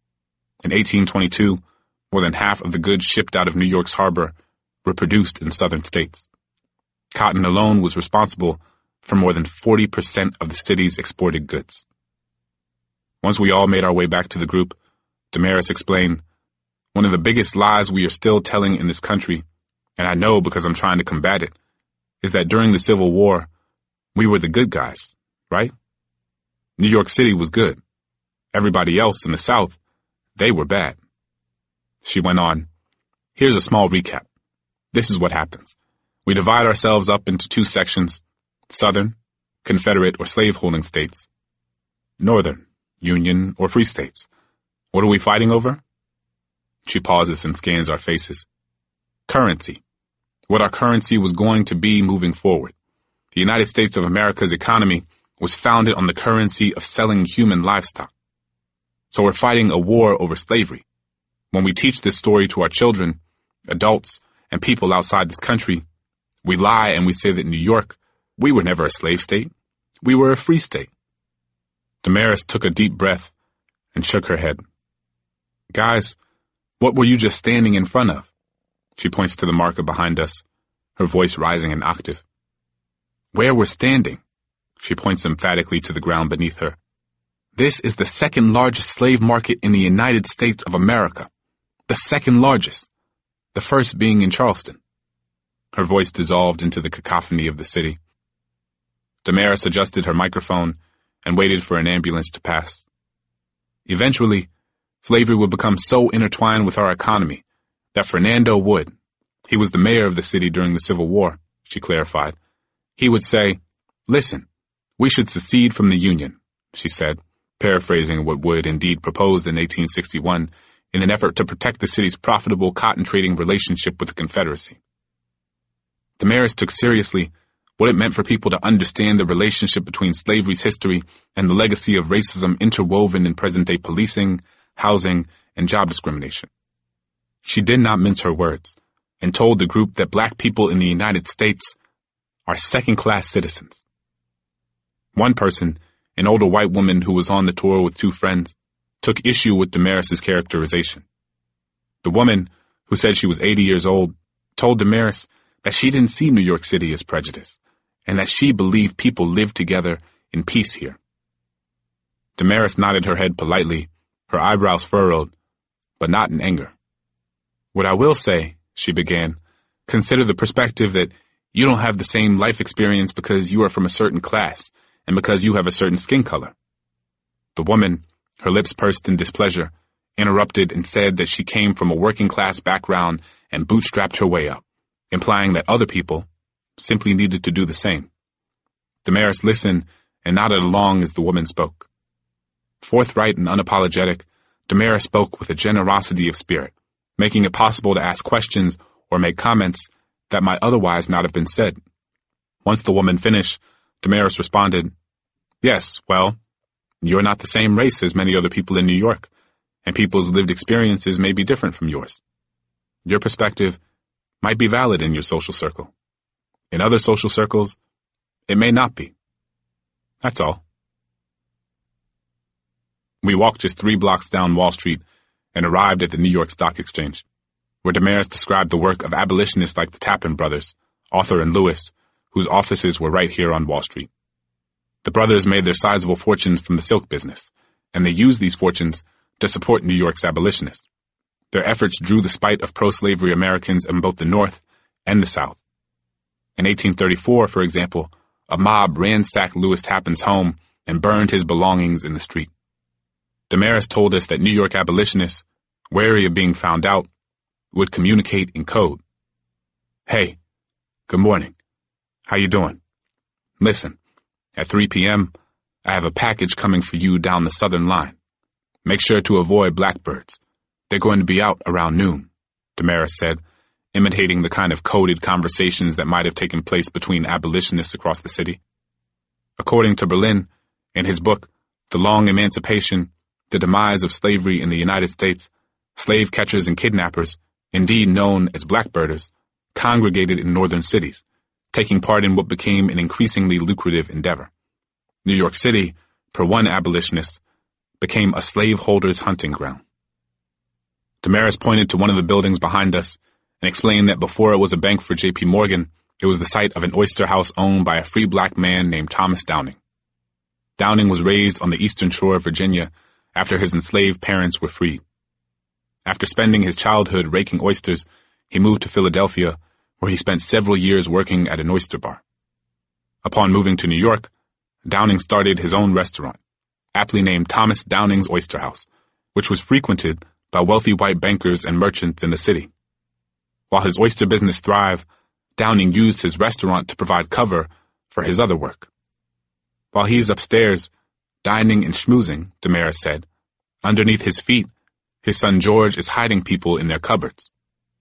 In 1822, more than half of the goods shipped out of New York's harbor were produced in southern states. Cotton alone was responsible for more than 40% of the city's exported goods. Once we all made our way back to the group, Damaris explained, "One of the biggest lies we are still telling in this country, and I know because I'm trying to combat it, is that during the Civil War, we were the good guys, right? New York City was good. Everybody else in the South, they were bad." She went on, "Here's a small recap. This is what happens. We divide ourselves up into two sections: Southern, Confederate or slave-holding states; Northern, Union or free states. What are we fighting over?" She pauses and scans our faces. Currency. What our currency was going to be moving forward. The United States of America's economy was founded on the currency of selling human livestock. So we're fighting a war over slavery. When we teach this story to our children, adults, and people outside this country, we lie and we say that New York, we were never a slave state. We were a free state. Damaris took a deep breath and shook her head. "Guys, what were you just standing in front of?" She points to the marker behind us, her voice rising an octave. "Where we're standing," she points emphatically to the ground beneath her. "This is the second largest slave market in the United States of America. The second largest. The first being in Charleston." Her voice dissolved into the cacophony of the city. Damaris adjusted her microphone and waited for an ambulance to pass. Eventually, slavery would become so intertwined with our economy that Fernando Wood, he was the mayor of the city during the Civil War, she clarified. He would say, "Listen, we should secede from the Union," she said, paraphrasing what Wood indeed proposed in 1861 in an effort to protect the city's profitable cotton trading relationship with the Confederacy. Damaris took seriously what it meant for people to understand the relationship between slavery's history and the legacy of racism interwoven in present-day policing, housing, and job discrimination. She did not mince her words and told the group that black people in the United States are second-class citizens. One person, an older white woman who was on the tour with two friends, took issue with Damaris's characterization. The woman, who said she was 80 years old, told Damaris that she didn't see New York City as prejudice, and that she believed people lived together in peace here. Damaris nodded her head politely, her eyebrows furrowed, but not in anger. "What I will say," she began, "consider the perspective that you don't have the same life experience because you are from a certain class and because you have a certain skin color." The woman, her lips pursed in displeasure, interrupted and said that she came from a working-class background and bootstrapped her way up, implying that other people simply needed to do the same. Damaris listened and nodded along as the woman spoke. Forthright and unapologetic, Damaris spoke with a generosity of spirit, making it possible to ask questions or make comments that might otherwise not have been said. Once the woman finished, Damaris responded, "Yes, well, you're not the same race as many other people in New York, and people's lived experiences may be different from yours. Your perspective might be valid in your social circle. In other social circles, it may not be. That's all. We walked just 3 blocks down Wall Street and arrived at the New York Stock Exchange, where Damaris described the work of abolitionists like the Tappan brothers, Arthur and Lewis, whose offices were right here on Wall Street. The brothers made their sizable fortunes from the silk business, and they used these fortunes to support New York's abolitionists. Their efforts drew the spite of pro-slavery Americans in both the North and the South. In 1834, for example, a mob ransacked Lewis Tappan's home and burned his belongings in the street. Damaris told us that New York abolitionists, wary of being found out, would communicate in code. Hey, good morning. How you doing? Listen, at 3 p.m., I have a package coming for you down the Southern line. Make sure to avoid blackbirds. They're going to be out around noon, Damaris said, imitating the kind of coded conversations that might have taken place between abolitionists across the city. According to Berlin, in his book, The Long Emancipation, The Demise of Slavery in the United States, slave catchers and kidnappers, indeed known as blackbirders, congregated in northern cities, taking part in what became an increasingly lucrative endeavor. New York City, per one abolitionist, became a slaveholder's hunting ground. Damaris pointed to one of the buildings behind us and explained that before it was a bank for J.P. Morgan, it was the site of an oyster house owned by a free black man named Thomas Downing. Downing was raised on the eastern shore of Virginia after his enslaved parents were freed. After spending his childhood raking oysters, he moved to Philadelphia, where he spent several years working at an oyster bar. Upon moving to New York, Downing started his own restaurant, aptly named Thomas Downing's Oyster House, which was frequented by wealthy white bankers and merchants in the city. While his oyster business thrived, Downing used his restaurant to provide cover for his other work. While he's upstairs, dining and schmoozing, Damaris said, underneath his feet, his son George is hiding people in their cupboards.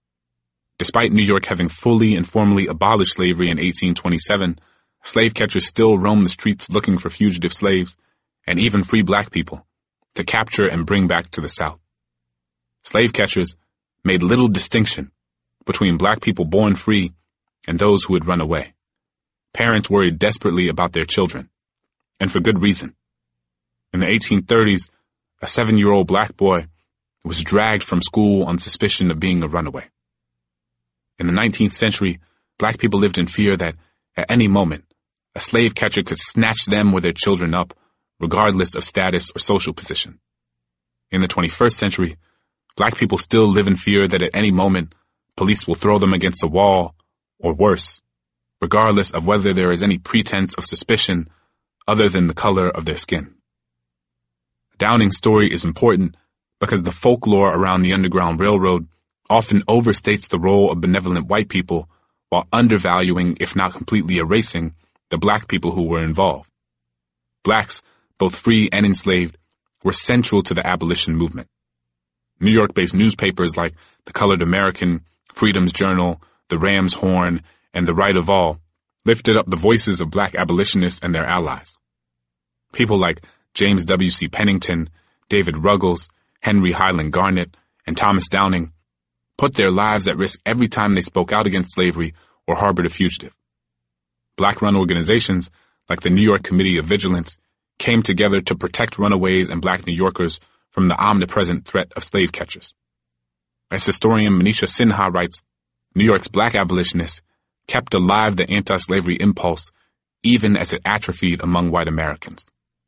Despite New York having fully and formally abolished slavery in 1827, slave catchers still roamed the streets looking for fugitive slaves, and even free black people, to capture and bring back to the South. Slave catchers made little distinction between black people born free and those who had run away. Parents worried desperately about their children, and for good reason. In the 1830s, a 7-year-old black boy was dragged from school on suspicion of being a runaway. In the 19th century, black people lived in fear that, at any moment, a slave catcher could snatch them or their children up, regardless of status or social position. In the 21st century, black people still live in fear that at any moment, police will throw them against a wall, or worse, regardless of whether there is any pretense of suspicion other than the color of their skin. Downing's story is important because the folklore around the Underground Railroad often overstates the role of benevolent white people while undervaluing, if not completely erasing, the black people who were involved. Blacks, both free and enslaved, were central to the abolition movement. New York-based newspapers like The Colored American, Freedom's Journal, The Ram's Horn, and The Right of All lifted up the voices of black abolitionists and their allies. People like James W.C. Pennington, David Ruggles, Henry Highland Garnet, and Thomas Downing put their lives at risk every time they spoke out against slavery or harbored a fugitive. Black-run organizations like the New York Committee of Vigilance came together to protect runaways and black New Yorkers from the omnipresent threat of slave catchers. As historian Manisha Sinha writes, New York's black abolitionists kept alive the anti-slavery impulse even as it atrophied among white Americans.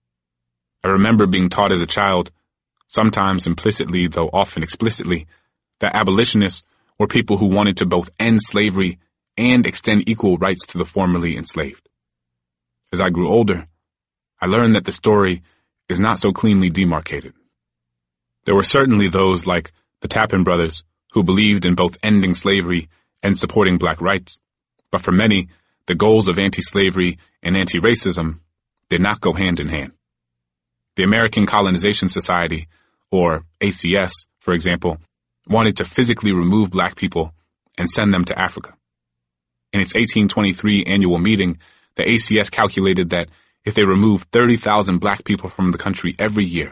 I remember being taught as a child, sometimes implicitly though often explicitly, that abolitionists were people who wanted to both end slavery and extend equal rights to the formerly enslaved. As I grew older, I learned that the story is not so cleanly demarcated. There were certainly those like the Tappan brothers who believed in both ending slavery and supporting black rights, but for many, the goals of anti-slavery and anti-racism did not go hand in hand. The American Colonization Society, or ACS, for example, wanted to physically remove black people and send them to Africa. In its 1823 annual meeting, the ACS calculated that if they removed 30,000 black people from the country every year,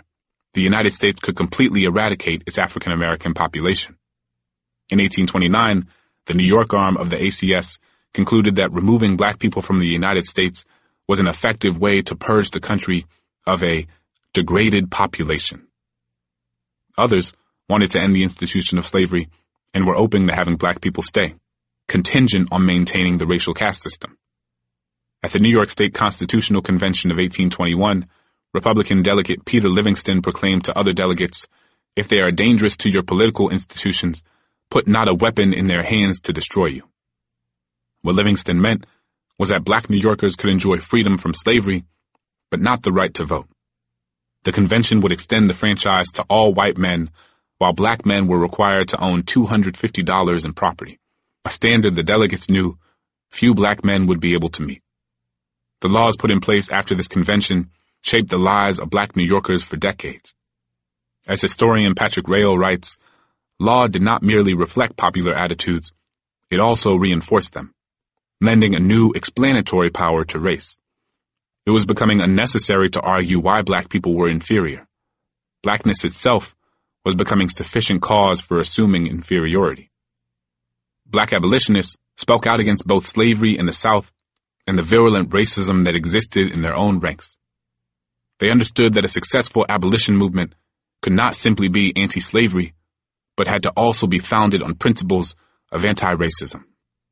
the United States could completely eradicate its African American population. In 1829, the New York arm of the ACS concluded that removing black people from the United States was an effective way to purge the country of a degraded population. Others wanted to end the institution of slavery and were open to having black people stay, contingent on maintaining the racial caste system. At the New York State Constitutional Convention of 1821, Republican delegate Peter Livingston proclaimed to other delegates, "If they are dangerous to your political institutions, put not a weapon in their hands to destroy you." What Livingston meant was that black New Yorkers could enjoy freedom from slavery, but not the right to vote. The convention would extend the franchise to all white men, while black men were required to own $250 in property, a standard the delegates knew few black men would be able to meet. The laws put in place after this convention shaped the lives of black New Yorkers for decades. As historian Patrick Rail writes, law did not merely reflect popular attitudes, it also reinforced them, lending a new explanatory power to race. It was becoming unnecessary to argue why black people were inferior. Blackness itself was becoming sufficient cause for assuming inferiority. Black abolitionists spoke out against both slavery in the South and the virulent racism that existed in their own ranks. They understood that a successful abolition movement could not simply be anti-slavery, but had to also be founded on principles of anti-racism.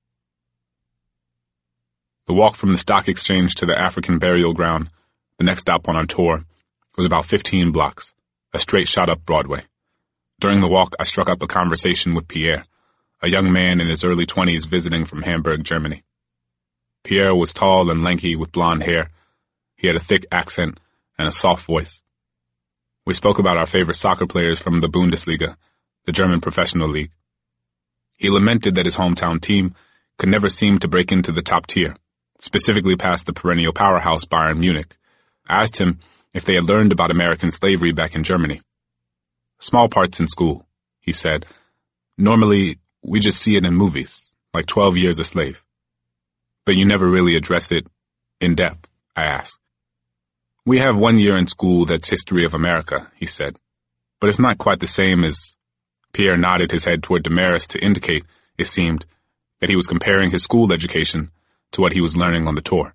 The walk from the stock exchange to the African burial ground, the next stop on our tour, was about 15 blocks, a straight shot up Broadway. During the walk, I struck up a conversation with Pierre, a young man in his early 20s visiting from Hamburg, Germany. Pierre was tall and lanky with blonde hair. He had a thick accent and a soft voice. We spoke about our favorite soccer players from the Bundesliga, the German professional league. He lamented that his hometown team could never seem to break into the top tier, specifically past the perennial powerhouse Bayern Munich. I asked him if they had learned about American slavery back in Germany. "Small parts in school," he said. "Normally, we just see it in movies, like 12 Years a Slave. But you never really address it in depth," I asked. "We have 1 year in school that's History of America," he said. "But it's not quite the same as—" Pierre nodded his head toward Damaris to indicate, it seemed, that he was comparing his school education to what he was learning on the tour.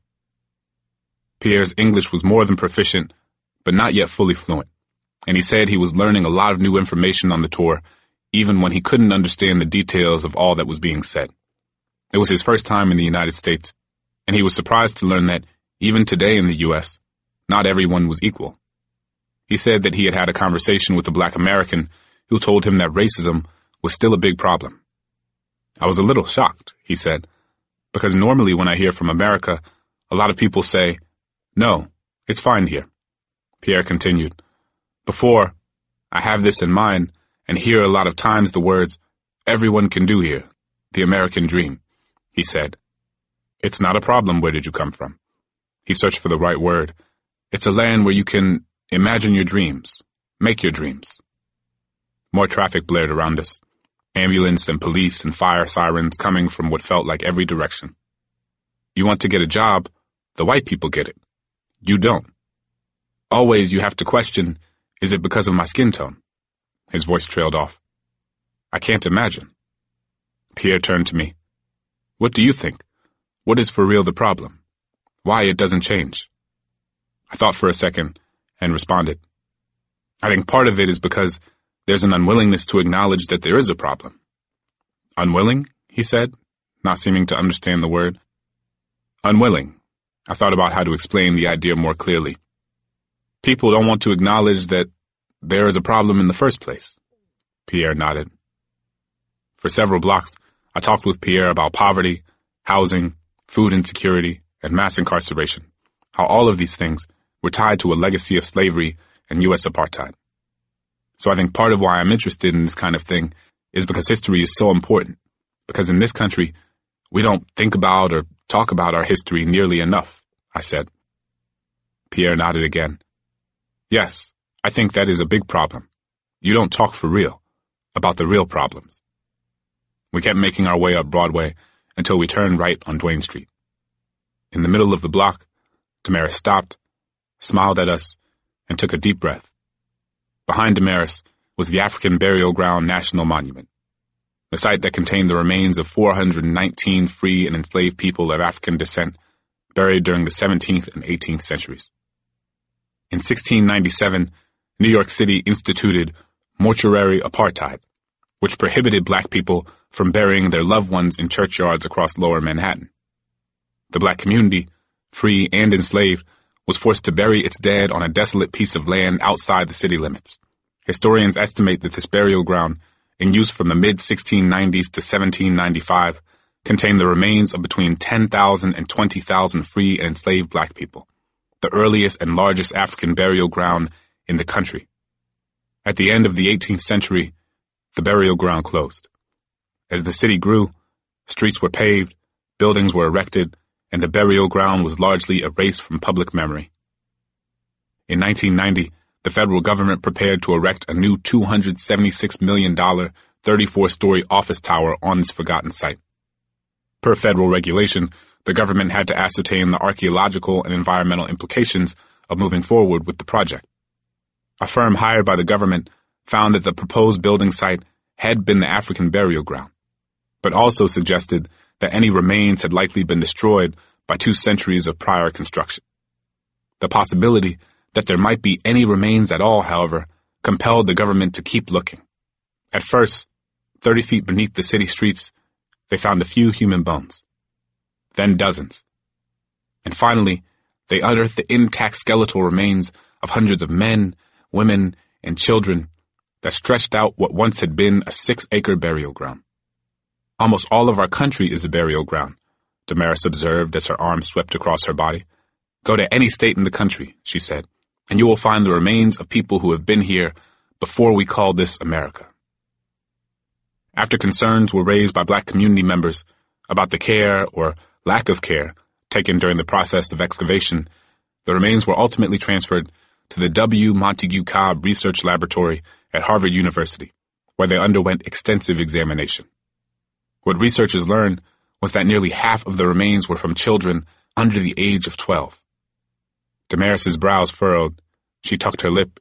Pierre's English was more than proficient, but not yet fully fluent, and he said he was learning a lot of new information on the tour, even when he couldn't understand the details of all that was being said. It was his first time in the United States, and he was surprised to learn that, even today in the U.S., not everyone was equal. He said that he had had a conversation with a black American who told him that racism was still a big problem. "I was a little shocked," he said, "because normally when I hear from America, a lot of people say, 'No, it's fine here.'" Pierre continued, "Before, I have this in mind and hear a lot of times the words, 'Everyone can do here, the American dream,'" he said. "It's not a problem, where did you come from?" He searched for the right word. "It's a land where you can imagine your dreams, make your dreams." More traffic blared around us, ambulance and police and fire sirens coming from what felt like every direction. "You want to get a job, the white people get it. You don't. Always you have to question, is it because of my skin tone?" His voice trailed off. "I can't imagine." Pierre turned to me. "What do you think? What is for real the problem? Why it doesn't change?" I thought for a second and responded, "I think part of it is because there's an unwillingness to acknowledge that there is a problem." "Unwilling?" he said, not seeming to understand the word. "Unwilling." I thought about how to explain the idea more clearly. "People don't want to acknowledge that there is a problem in the first place." Pierre nodded. For several blocks, I talked with Pierre about poverty, housing, food insecurity, and mass incarceration, how all of these things were tied to a legacy of slavery and U.S. apartheid. So I think part of why I'm interested in this kind of thing is because history is so important, because in this country, we don't think about or talk about our history nearly enough, I said. Pierre nodded again. "Yes, I think that is a big problem. You don't talk for real, about the real problems." We kept making our way up Broadway until we turned right on Duane Street. In the middle of the block, Damaris stopped, smiled at us, and took a deep breath. Behind Damaris was the African Burial Ground National Monument, the site that contained the remains of 419 free and enslaved people of African descent buried during the 17th and 18th centuries. In 1697, New York City instituted mortuary apartheid, which prohibited black people from burying their loved ones in churchyards across lower Manhattan. The black community, free and enslaved, was forced to bury its dead on a desolate piece of land outside the city limits. Historians estimate that this burial ground, in use from the mid-1690s to 1795, contained the remains of between 10,000 and 20,000 free and enslaved black people, the earliest and largest African burial ground in the country. At the end of the 18th century, the burial ground closed. As the city grew, streets were paved, buildings were erected, and the burial ground was largely erased from public memory. In 1990, the federal government prepared to erect a new $276 million, 34-story office tower on this forgotten site. Per federal regulation, the government had to ascertain the archaeological and environmental implications of moving forward with the project. A firm hired by the government found that the proposed building site had been the African burial ground, but also suggested that any remains had likely been destroyed by 2 centuries of prior construction. The possibility that there might be any remains at all, however, compelled the government to keep looking. At first, 30 feet beneath the city streets, they found a few human bones. Then dozens. And finally, they unearthed the intact skeletal remains of hundreds of men, women, and children that stretched out what once had been a 6-acre burial ground. Almost all of our country is a burial ground, Damaris observed as her arm swept across her body. Go to any state in the country, she said, and you will find the remains of people who have been here before we called this America. After concerns were raised by black community members about the care or lack of care taken during the process of excavation, the remains were ultimately transferred to the W. Montague Cobb Research Laboratory at Harvard University, where they underwent extensive examination. What researchers learned was that nearly half of the remains were from children under the age of 12. Damaris's brows furrowed. She tucked her lip